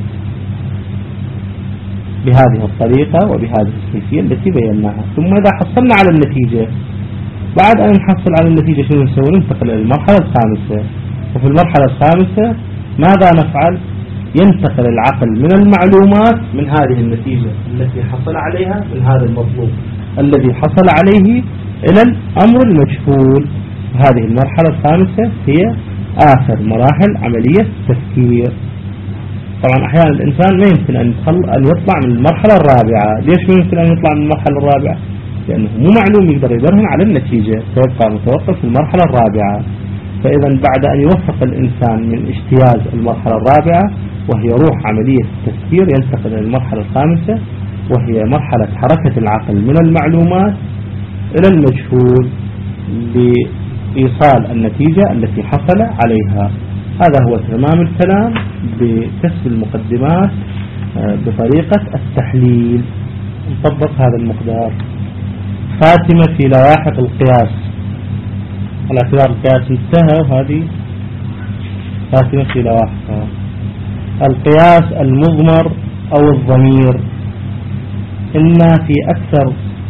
بهذه الطريقة وبهذه الكيفية التي بيناها. ثم إذا حصلنا على النتيجة، بعد أن نحصل على النتيجة شنو نسوي؟ ننتقل إلى المرحلة الخامسة. وفي المرحلة الخامسة ماذا نفعل؟ ينتقل العقل من المعلومات من هذه النتيجة التي حصل عليها من هذا المطلوب الذي حصل عليه إلى الأمر المجهول. هذه المرحلة الخامسة هي آخر مراحل عملية التفكير. طبعا أحيانا الإنسان ما يمكن أن أن يطلع من المرحلة الرابعة. ليش ما يمكن أن يطلع من المرحلة الرابعة؟ لأنه مو معلوم يقدر يبرهن على النتيجة، فيبقى متوقف في المرحلة الرابعة. فإذا بعد أن يوفق الإنسان من اجتياز المرحلة الرابعة وهي روح عملية التفكير، ينتقل إلى المرحلة الخامسة وهي مرحلة حركة العقل من المعلومات إلى المجهول لإيصال النتيجة التي حصل عليها. هذا هو تمام الكلام بكسب المقدمات بطريقة التحليل نطبق هذا المقدار. خاتمة في لواحق القياس، على اعتبار القياس انتهى وهذه خاتمة في لواحقها. القياس المضمر أو الضمير، إن في أكثر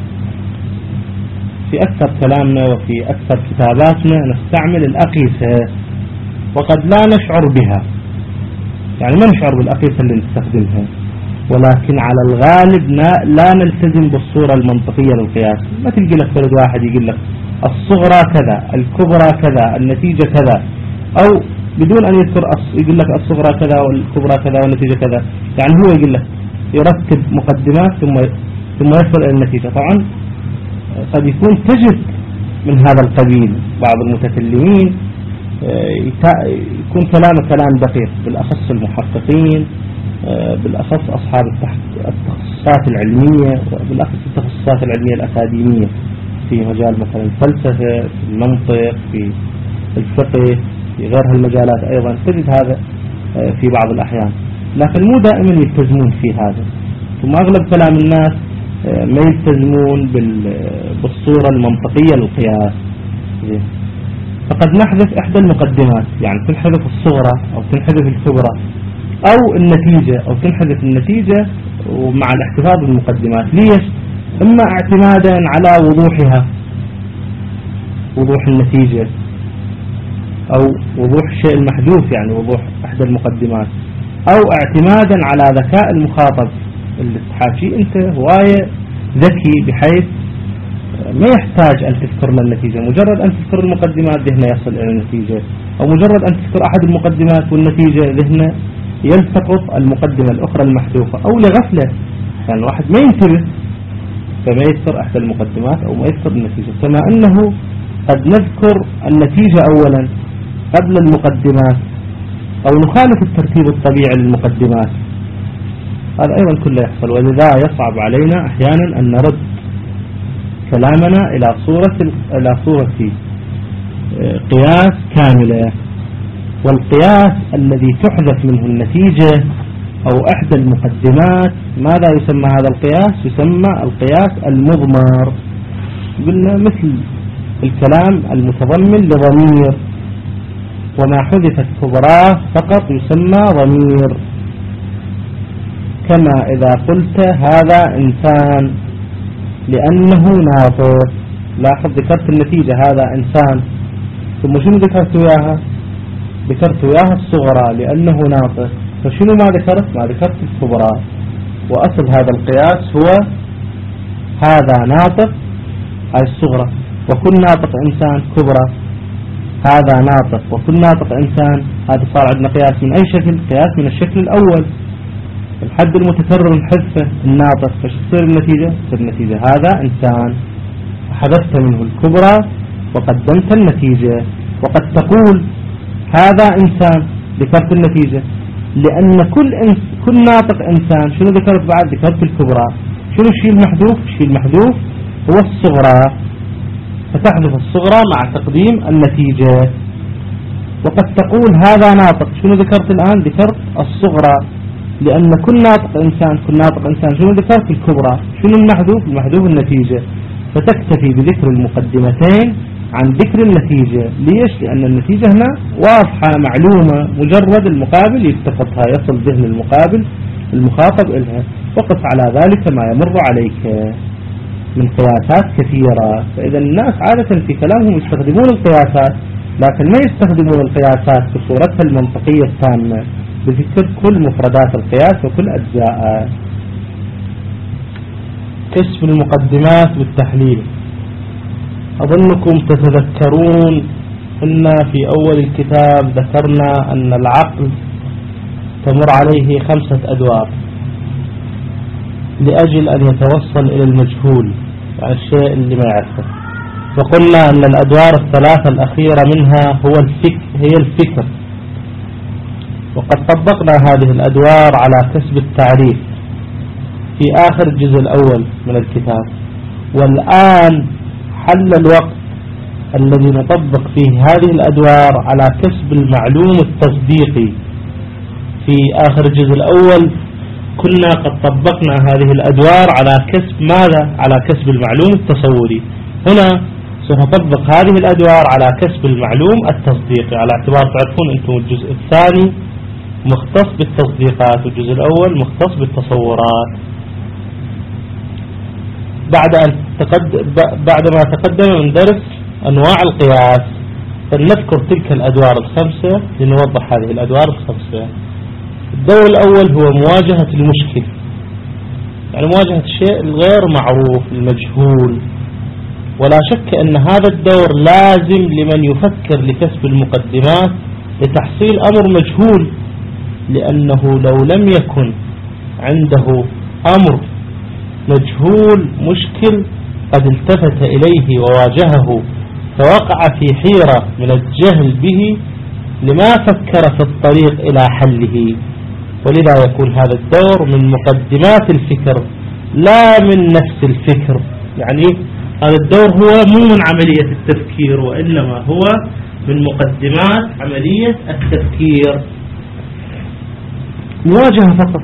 في أكثر كلامنا وفي أكثر كتاباتنا نستعمل الأقيسة وقد لا نشعر بها، يعني ما نشعر بالأقيسة اللي نستخدمها، ولكن على الغالب لا نلتزم بالصورة المنطقية للقياس. ما تلقي لك فرد واحد يقول لك الصغرى كذا، الكبرى كذا، النتيجة كذا، أو بدون أن يذكر يقول لك الصغرى كذا والكبرى كذا والنتيجة كذا، يعني هو يقول لك يرتب مقدمات ثم ثم يصل إلى النتيجة. طبعا قد يكون تجد من هذا القبيل بعض المتكلمين يكون كلامه كلام دقيق، بالأخص المحققين، بالأخص أصحاب التخصصات العلمية، بالأخص التخصصات العلمية الأكاديمية في مجال مثلا الفلسفة، في المنطق، في الفقه، في غير هالمجالات أيضا تجد هذا في بعض الأحيان، لكن مو دائما يلتزمون في هذا. ثم أغلب كلام الناس ما يلتزمون بالصورة المنطقية للقياس. فقد نحذف إحدى المقدمات، يعني تنحذف الصغرى أو تنحذف الكبرى أو النتيجة أو تنحذف النتيجة ومع الاحتفاظ بالمقدمات. ليش؟ إما اعتمادا على وضوحها، وضوح النتيجة، أو وضوح الشيء المحذوف يعني وضوح إحدى المقدمات، أو اعتمادا على ذكاء المخاطب اللي تحاكي أنت هواية ذكي بحيث ما يحتاج أن تذكر النتيجة، مجرد أن تذكر المقدمات ذهنه يصل إلى النتيجة، أو مجرد أن تذكر أحد المقدمات والنتيجة ذهنه يلتقط المقدمة الأخرى المحذوفة، أو لغفلة يعني واحد ما ينتبه فما يذكر أحد المقدمات أو ما يذكر النتيجة. كما أنه قد نذكر النتيجة أولا قبل المقدمات أو نخالف الترتيب الطبيعي للمقدمات، هذا أيضا كله يحصل. ولذا يصعب علينا أحيانا أن نرد كلامنا إلى صورة إلى صورة قياس كاملة. والقياس الذي تحذف منه النتيجة أو إحدى المقدمات ماذا يسمى هذا القياس؟ يسمى القياس المضمر. قلنا مثل الكلام المتضمن لضمير، وما حذفت كبراه فقط يسمى ضمير. كما إذا قلت هذا إنسان لأنه ناطق، لاحظ ذكرت النتيجة هذا إنسان، ثم شنو ذكرت وياها؟ ذكرت وياها الصغرى لأنه ناطق، فشنو ما ذكرت؟ ما ذكرت الكبرى. وأصل هذا القياس هو هذا ناطق هاي الصغرى، وكل ناطق إنسان كبرى، هذا ناطق وكل ناطق إنسان. هذا صار عندنا قياس من أي شكل؟ قياس من الشكل الأول، الحد المتكرر الحذفة الناطق، فش تصير النتيجة؟ تصير النتيجة هذا إنسان، حذفت منه الكبرى وقدمت النتيجة. وقد تقول هذا إنسان، ذكرت النتيجة، لأن كل إنس كل ناطق إنسان. شنو ذكرت بعد؟ ذكرت الكبرى. شنو الشيء المحذوف؟ الشيء المحذوف هو الصغرى، فتحذف الصغرى مع تقديم النتيجة. وقد تقول هذا ناطق، شنو ذكرت الآن؟ ذكرت الصغرى، لأن كل ناطق إنسان كل ناطق إنسان شنو ذكرت؟ الكبرى. شنو المحذوف؟ المحذوف النتيجة. فتكتفي بذكر المقدمتين عن ذكر النتيجة. ليش؟ لأن النتيجة هنا واضحة معلومة، مجرد المقابل يلتقطها، يصل ذهن المقابل المخاطب إلها. وقف على ذلك ما يمر عليك من قياسات كثيرة. فإذا الناس عادة في كلامهم يستخدمون القياسات، لكن ما يستخدمون القياسات بصورتها المنطقية التامة بذكر كل مفردات القياس وكل أجزاء. كشف المقدمات والتحليل. أظنكم تتذكرون أن في أول الكتاب ذكرنا أن العقل تمر عليه خمسة أدوار لأجل أن يتوصل إلى المجهول، يعني الشيء اللي ما يعرفه. وقلنا أن الأدوار الثلاثة الأخيرة منها هو الفكر هي الفكر. وقد طبقنا هذه الأدوار على كسب التعريف في آخر الجزء الأول من الكتاب. والآن حل الوقت الذي نطبق فيه هذه الأدوار على كسب المعلوم التصديقي. في آخر الجزء الأول كنا قد طبقنا هذه الأدوار على كسب ماذا؟ على كسب المعلوم التصوري. هنا سنطبق هذه الأدوار على كسب المعلوم التصديقي، على اعتبار تعرفون أنتم الجزء الثاني مختص بالتصديقات والجزء الأول مختص بالتصورات. بعد أن تقدم بعدما تقدم من درس أنواع القياس فلنذكر تلك الأدوار الخمسة لنوضح هذه الأدوار الخمسة. الدور الأول هو مواجهة المشكل، يعني مواجهة الشيء الغير معروف المجهول، ولا شك أن هذا الدور لازم لمن يفكر لكسب المقدمات لتحصيل أمر مجهول، لأنه لو لم يكن عنده أمر مجهول مشكل قد التفت إليه وواجهه فوقع في حيرة من الجهل به لما فكر في الطريق إلى حله. ولذا يكون هذا الدور من مقدمات الفكر لا من نفس الفكر، يعني هذا الدور هو مو من عملية التفكير وإنما هو من مقدمات عملية التفكير، مواجهة فقط.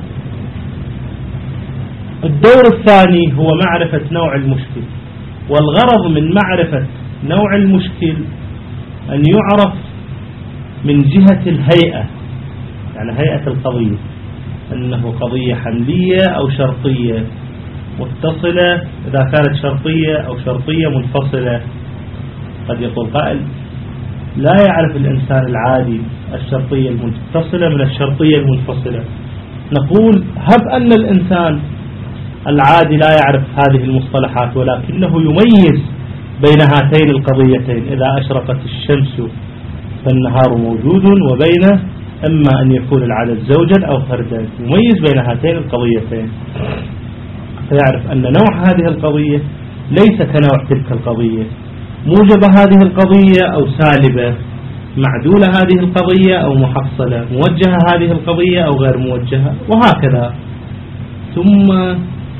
الدور الثاني هو معرفة نوع المشكل، والغرض من معرفة نوع المشكل أن يعرف من جهة الهيئة، يعني هيئة القضية، أنه قضية حملية أو شرطية متصلة، إذا كانت شرطية أو شرطية منفصلة. قد يقول قائل لا يعرف الإنسان العادي الشرطية المتصلة من الشرطية المنفصلة. نقول هب أن الإنسان العادي لا يعرف هذه المصطلحات ولكنه يميز بين هاتين القضيتين، إذا أشرقت الشمس فالنهار موجود، وبين إما أن يكون العدد زوجا أو فردا، يميز بين هاتين القضيتين، فيعرف أن نوع هذه القضية ليس كنوع تلك القضية، موجبة هذه القضية أو سالبة، معدولة هذه القضية أو محصلة، موجهة هذه القضية أو غير موجهة، وهكذا. ثم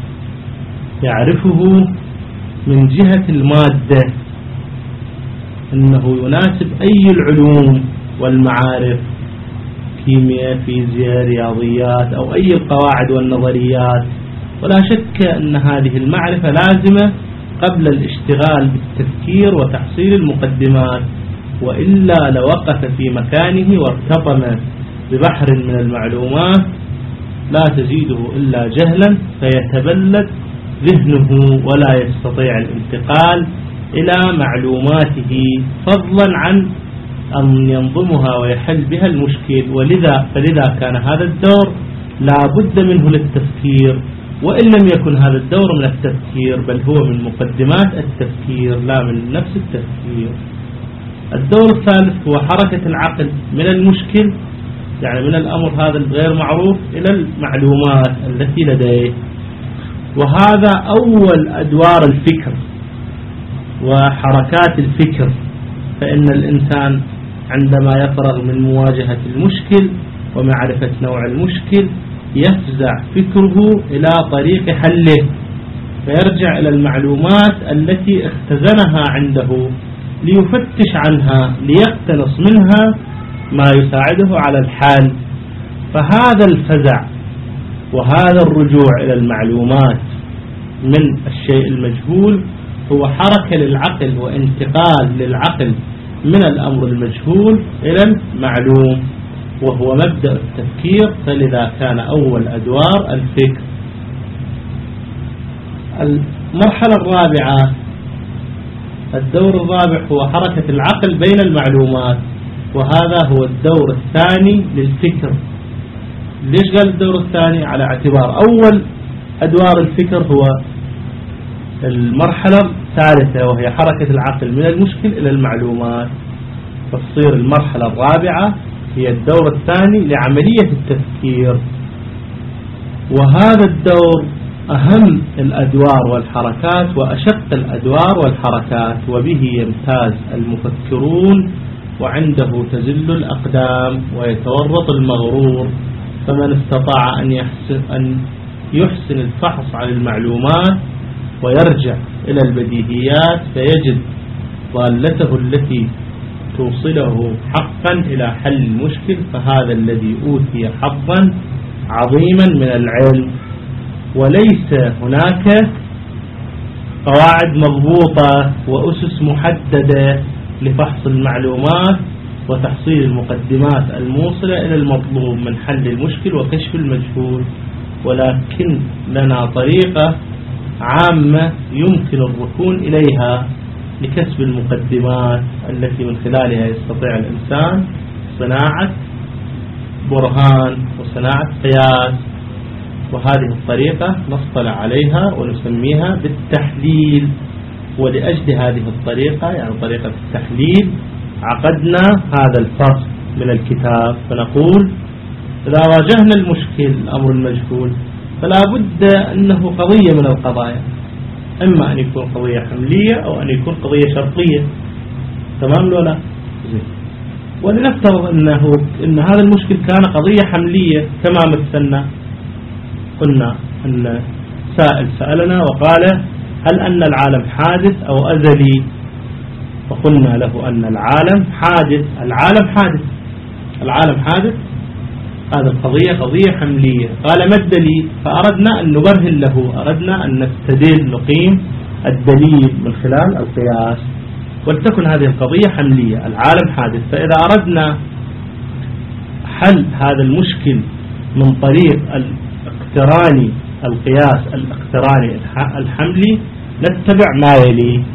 يعرفه من جهة المادة، أنه يناسب أي العلوم والمعارف، كيمياء، فيزياء، رياضيات، أو أي القواعد والنظريات. ولا شك أن هذه المعرفة لازمة قبل الاشتغال بالتفكير وتحصيل المقدمات، وإلا لوقف في مكانه وارتطم ببحر من المعلومات لا تزيده إلا جهلا، فيتبلد ذهنه ولا يستطيع الانتقال إلى معلوماته، فضلا عن أن ينظمها ويحل بها المشكل. ولذا فلذا كان هذا الدور لا بد منه للتفكير، وإن لم يكن هذا الدور من التفكير بل هو من مقدمات التفكير لا من نفس التفكير. الدور الثالث هو حركة العقل من المشكل، يعني من الأمر هذا الغير معروف إلى المعلومات التي لديه، وهذا أول أدوار الفكر وحركات الفكر. فإن الإنسان عندما يفرغ من مواجهة المشكل ومعرفة نوع المشكل يفزع فكره إلى طريق حله، فيرجع إلى المعلومات التي اختزنها عنده ليفتش عنها ليقتنص منها ما يساعده على الحال. فهذا الفزع وهذا الرجوع إلى المعلومات من الشيء المجهول هو حركة للعقل وانتقال للعقل من الأمر المجهول إلى المعلوم، وهو مبدأ التفكير. فلذا كان أول أدوار الفكر. المرحلة الرابعة، الدور الرابع هو حركة العقل بين المعلومات، وهذا هو الدور الثاني للفكر. ليش قال الدور الثاني؟ على اعتبار أول أدوار الفكر هو المرحلة الثالثة وهي حركة العقل من المشكل إلى المعلومات، فتصير المرحلة الرابعة هي الدور الثاني لعملية التفكير. وهذا الدور أهم الأدوار والحركات وأشق الأدوار والحركات، وبه يمتاز المفكرون وعنده تزل الأقدام ويتورط المغرور. فمن استطاع أن يحسن, أن يحسن الفحص عن المعلومات ويرجع إلى البديهيات فيجد ضالته التي توصله حقا إلى حل المشكل، فهذا الذي أوتي حظا عظيما من العلم، وليس هناك قواعد مضبوطة وأسس محددة لفحص المعلومات وتحصيل المقدمات الموصلة إلى المطلوب من حل المشكل وكشف المجهول، ولكن لنا طريقة عامة يمكن الركون إليها لكسب المقدمات التي من خلالها يستطيع الإنسان صناعة برهان وصناعة قياس. وهذه الطريقة نصطلح عليها ونسميها بالتحليل. ولأجل هذه الطريقة يعني طريقة التحليل عقدنا هذا الفصل من الكتاب، فنقول إذا واجهنا المشكل الأمر المجهول فلا بد أنه قضية من القضايا، إما أن يكون قضية حملية أو أن يكون قضية شرطية. تمام ولا؟ ولنفترض أنه إن هذا المشكل كان قضية حملية كما مثلنا، قلنا أن سائل سألنا وقال هل أن العالم حادث أو أزلي؟ فقلنا له أن العالم حادث. العالم حادث العالم حادث هذه القضية قضية حملية. قال ما الدليل؟ فأردنا أن نبرهن له، أردنا أن نستدل نقيم الدليل من خلال القياس، ولتكن هذه القضية حملية العالم حادث. فإذا أردنا حل هذا المشكل من طريق الاقتراني القياس الاقتراني الحملي نتبع ما يلي.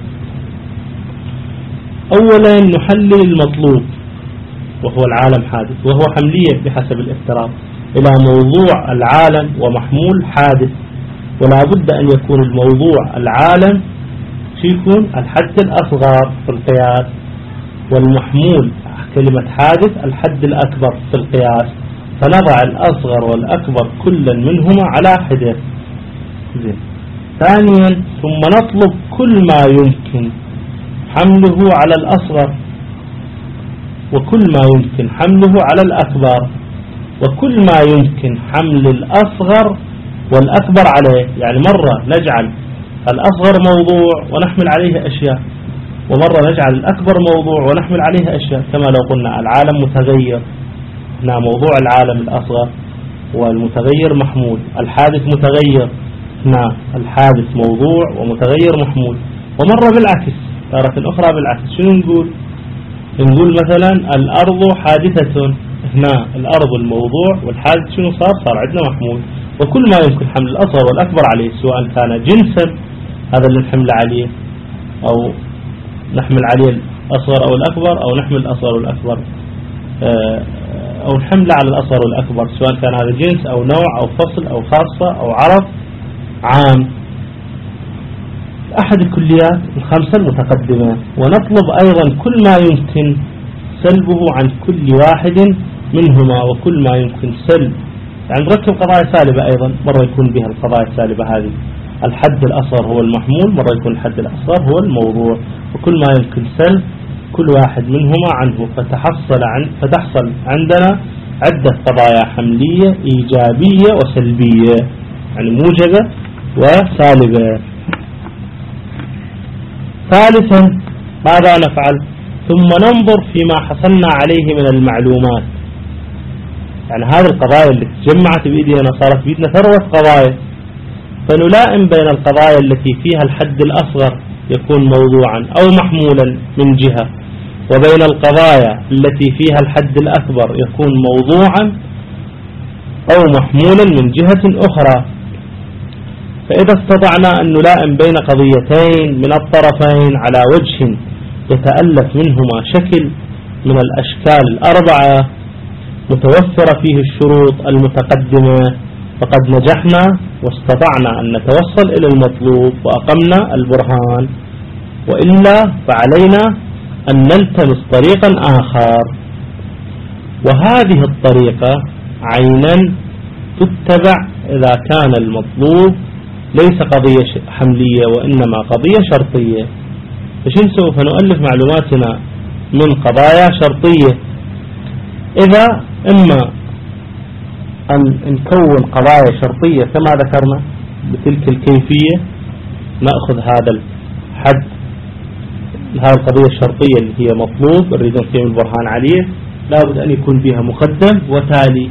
أولا نحلل المطلوب وهو العالم حادث، وهو حملية بحسب الافتراض إلى موضوع العالم ومحمول حادث، ولا بد أن يكون الموضوع العالم يكون الحد الأصغر في القياس، والمحمول كلمة حادث الحد الأكبر في القياس، فنضع الأصغر والأكبر كلا منهما على حدة. ثانيا ثم نطلب كل ما يمكن حمله على الأصغر، وكل ما يمكن حمله على الأكبر، وكل ما يمكن حمل الأصغر والأكبر عليه. يعني مرة نجعل الأصغر موضوع ونحمل عليه أشياء، ومرة نجعل الأكبر موضوع ونحمل عليه أشياء، كما لو قلنا العالم متغير، هنا موضوع العالم الأصغر والمتغير محمول، الحادث متغير، هنا الحادث موضوع ومتغير محمول. ومرة بالعكس، تارة أخرى بالعكس. شنو نقول؟ نقول مثلا الأرض حادثة، هنا الأرض الموضوع والحادث شنو صار؟ صار عندنا محمول. وكل ما يمكن حمل الأصغر والأكبر عليه، سواء كان جنسا هذا اللي نحمل عليه، أو نحمل عليه الأصغر أو الأكبر، أو نحمل الأصغر والأكبر أو نحمل على الأصغر والأكبر، سواء كان هذا جنس أو نوع أو فصل أو خاصة أو عرض عام. أحد الكليات الخمسة المتقدمة. ونطلب أيضا كل ما يمكن سلبه عن كل واحد منهما، وكل ما يمكن سلب، يعني نركب قضايا سالبة أيضا، مرة يكون بها القضايا السالبة هذه الحد الأصغر هو المحمول، مرة يكون الحد الأصغر هو الموضوع، وكل ما يمكن سلب كل واحد منهما عنه، فتحصل عن فتحصل عندنا عدة قضايا حملية إيجابية وسلبية، يعني موجبة وسالبة. ثالثا ماذا نفعل؟ ثم ننظر فيما حصلنا عليه من المعلومات، يعني هذه القضايا اللي تجمعت بإيدينا صارت بإيدنا ثروة قضايا، فنلائم بين القضايا التي فيها الحد الأصغر يكون موضوعا أو محمولا من جهة، وبين القضايا التي فيها الحد الأكبر يكون موضوعا أو محمولا من جهة أخرى. فإذا استطعنا أن نلائم بين قضيتين من الطرفين على وجه يتألف منهما شكل من الأشكال الأربعة متوفرة فيه الشروط المتقدمة، فقد نجحنا واستطعنا أن نتوصل إلى المطلوب وأقمنا البرهان، وإلا فعلينا أن نلتمس طريقا آخر. وهذه الطريقة عينا تتبع إذا كان المطلوب ليس قضية حملية وإنما قضية شرطية. فشن سوف نؤلف معلوماتنا من قضايا شرطية؟ إذا إما أن نكون قضايا شرطية كما ذكرنا بتلك الكيفية، نأخذ هذا الحد هذه القضية الشرطية اللي هي مطلوب نريد نقيم البرهان عليه، لابد أن يكون بها مقدم وتالي،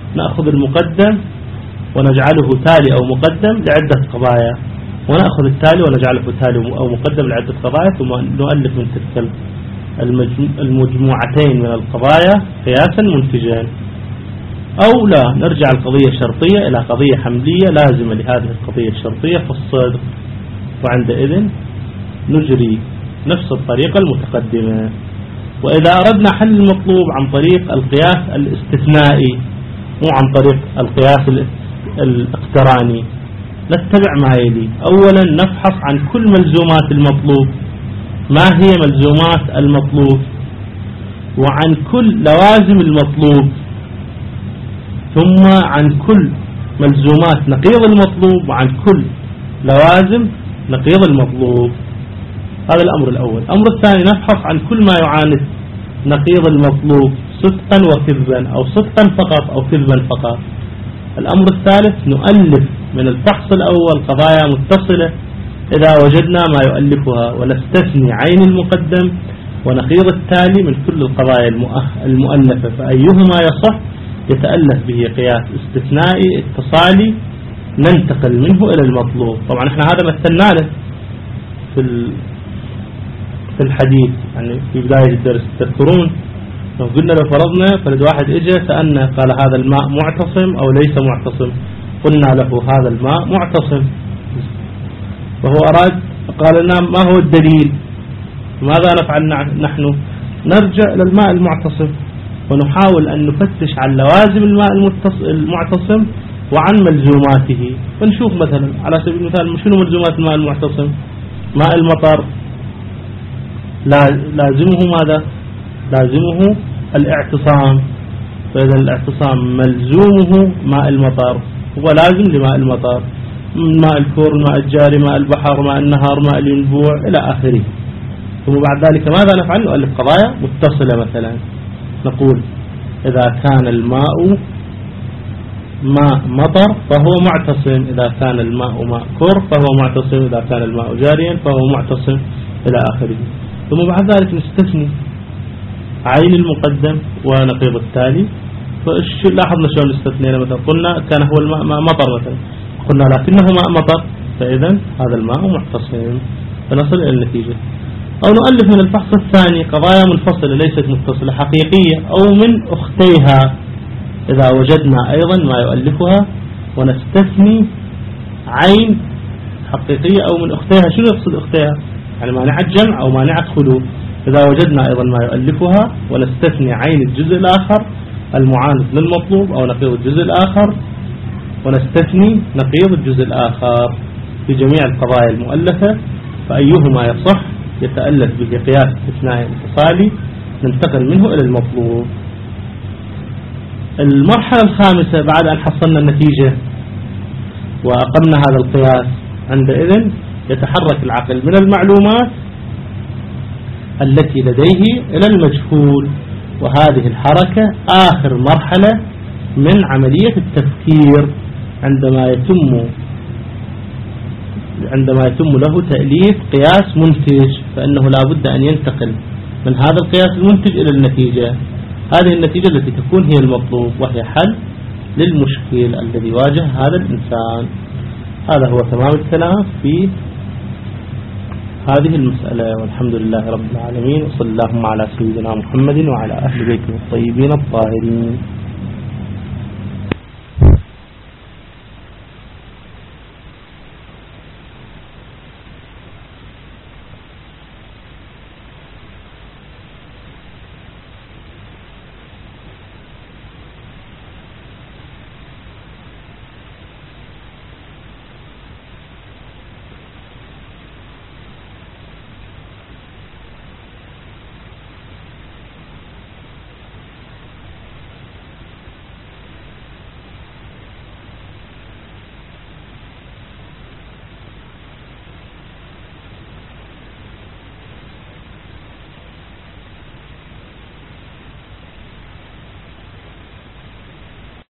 نأخذ المقدم ونجعله تالي أو مقدم لعدة قضايا، ونأخذ التالي ونجعله تالي أو مقدم لعدة قضايا، ثم نؤلف من تلك المجموعتين من القضايا قياسا منتجا. أو لا، نرجع القضية الشرطية إلى قضية حملية لازمة لهذه القضية الشرطية في الصدق، وعندئذ نجري نفس الطريقة المتقدمة. وإذا أردنا حل المطلوب عن طريق القياس الاستثنائي مو عن طريق القياس الاقتراني، نتبع ما يلي. أولا نفحص عن كل ملزومات المطلوب، ما هي ملزومات المطلوب، وعن كل لوازم المطلوب، ثم عن كل ملزومات نقيض المطلوب، وعن كل لوازم نقيض المطلوب. هذا الأمر الأول. الأمر الثاني نفحص عن كل ما يعاند نقيض المطلوب صدقا وكذبا، أو صدقا فقط أو كذبا فقط. الأمر الثالث نؤلف من الفحص الأول قضايا متصلة إذا وجدنا ما يؤلفها، ونستثني عين المقدم ونقيض التالي من كل القضايا المؤلفة، فأيهما يصح يتألف به قياس استثنائي اتصالي ننتقل منه إلى المطلوب. طبعا احنا هذا مثلنا له في في الحديث، يعني في بداية الدرس تذكرون لو قلنا لو فرضنا فلد واحد اجى سألنا قال هذا الماء معتصم أو ليس معتصم، قلنا له هذا الماء معتصم، وهو أراد قال لنا ما هو الدليل، ماذا نفعل نحن؟ نرجع إلى الماء المعتصم ونحاول أن نفتش عن لوازم الماء المعتصم وعن ملزوماته، ونشوف مثلا على سبيل المثال شنو ملزومات الماء المعتصم. ماء المطر لازمه ماذا؟ لازمه الاعتصام، فإذا الاعتصام ملزومه ماء المطر، هو لازم لماء المطر، ماء الكور، ماء الجاري، ماء البحر، ماء النهار، ماء الينبوع إلى آخره. ثم بعد ذلك ماذا نفعل؟ نؤلف قضايا متصلة، مثلا نقول إذا كان الماء ماء مطر فهو معتصم، إذا كان الماء ماء كور فهو معتصم، إذا كان الماء جاريا فهو معتصم إلى آخره. ثم بعد ذلك نستثني عين المقدم ونقيض التالي. لاحظنا شلون استثنينا، مثلا قلنا كان هو الماء ماء مطر مثلا، قلنا لكنه ماء مطر، فإذا هذا الماء معتصم، فنصل إلى النتيجة. أو نؤلف من الفحص الثاني قضايا منفصلة ليست متصلة حقيقية أو من أختيها إذا وجدنا أيضا ما يؤلفها، ونستثني عين حقيقية أو من أختيها. شنو يقصد أختيها؟ يعني مانعة جمع أو مانعة خلو. إذا وجدنا أيضا ما يؤلفها ونستثني عين الجزء الآخر المعاند للمطلوب أو نقيض الجزء الآخر، ونستثني نقيض الجزء الآخر في جميع القضايا المؤلفة، فأيهما يصح يتألف به قياس استثنائي اتصالي ننتقل منه إلى المطلوب. المرحلة الخامسة بعد أن حصلنا النتيجة وأقمنا هذا القياس، عندئذ يتحرك العقل من المعلومات التي لديه إلى المجهول، وهذه الحركة آخر مرحلة من عملية التفكير عندما يتم عندما يتم له تأليف قياس منتج، فإنه لا بد أن ينتقل من هذا القياس المنتج إلى النتيجة. هذه النتيجة التي تكون هي المطلوب، وهي حل للمشكل الذي واجه هذا الإنسان. هذا هو تمام الكلام في هذه المسألة، والحمد لله رب العالمين، وصلى اللهم على سيدنا محمد وعلى أهل بيته الطيبين الطاهرين.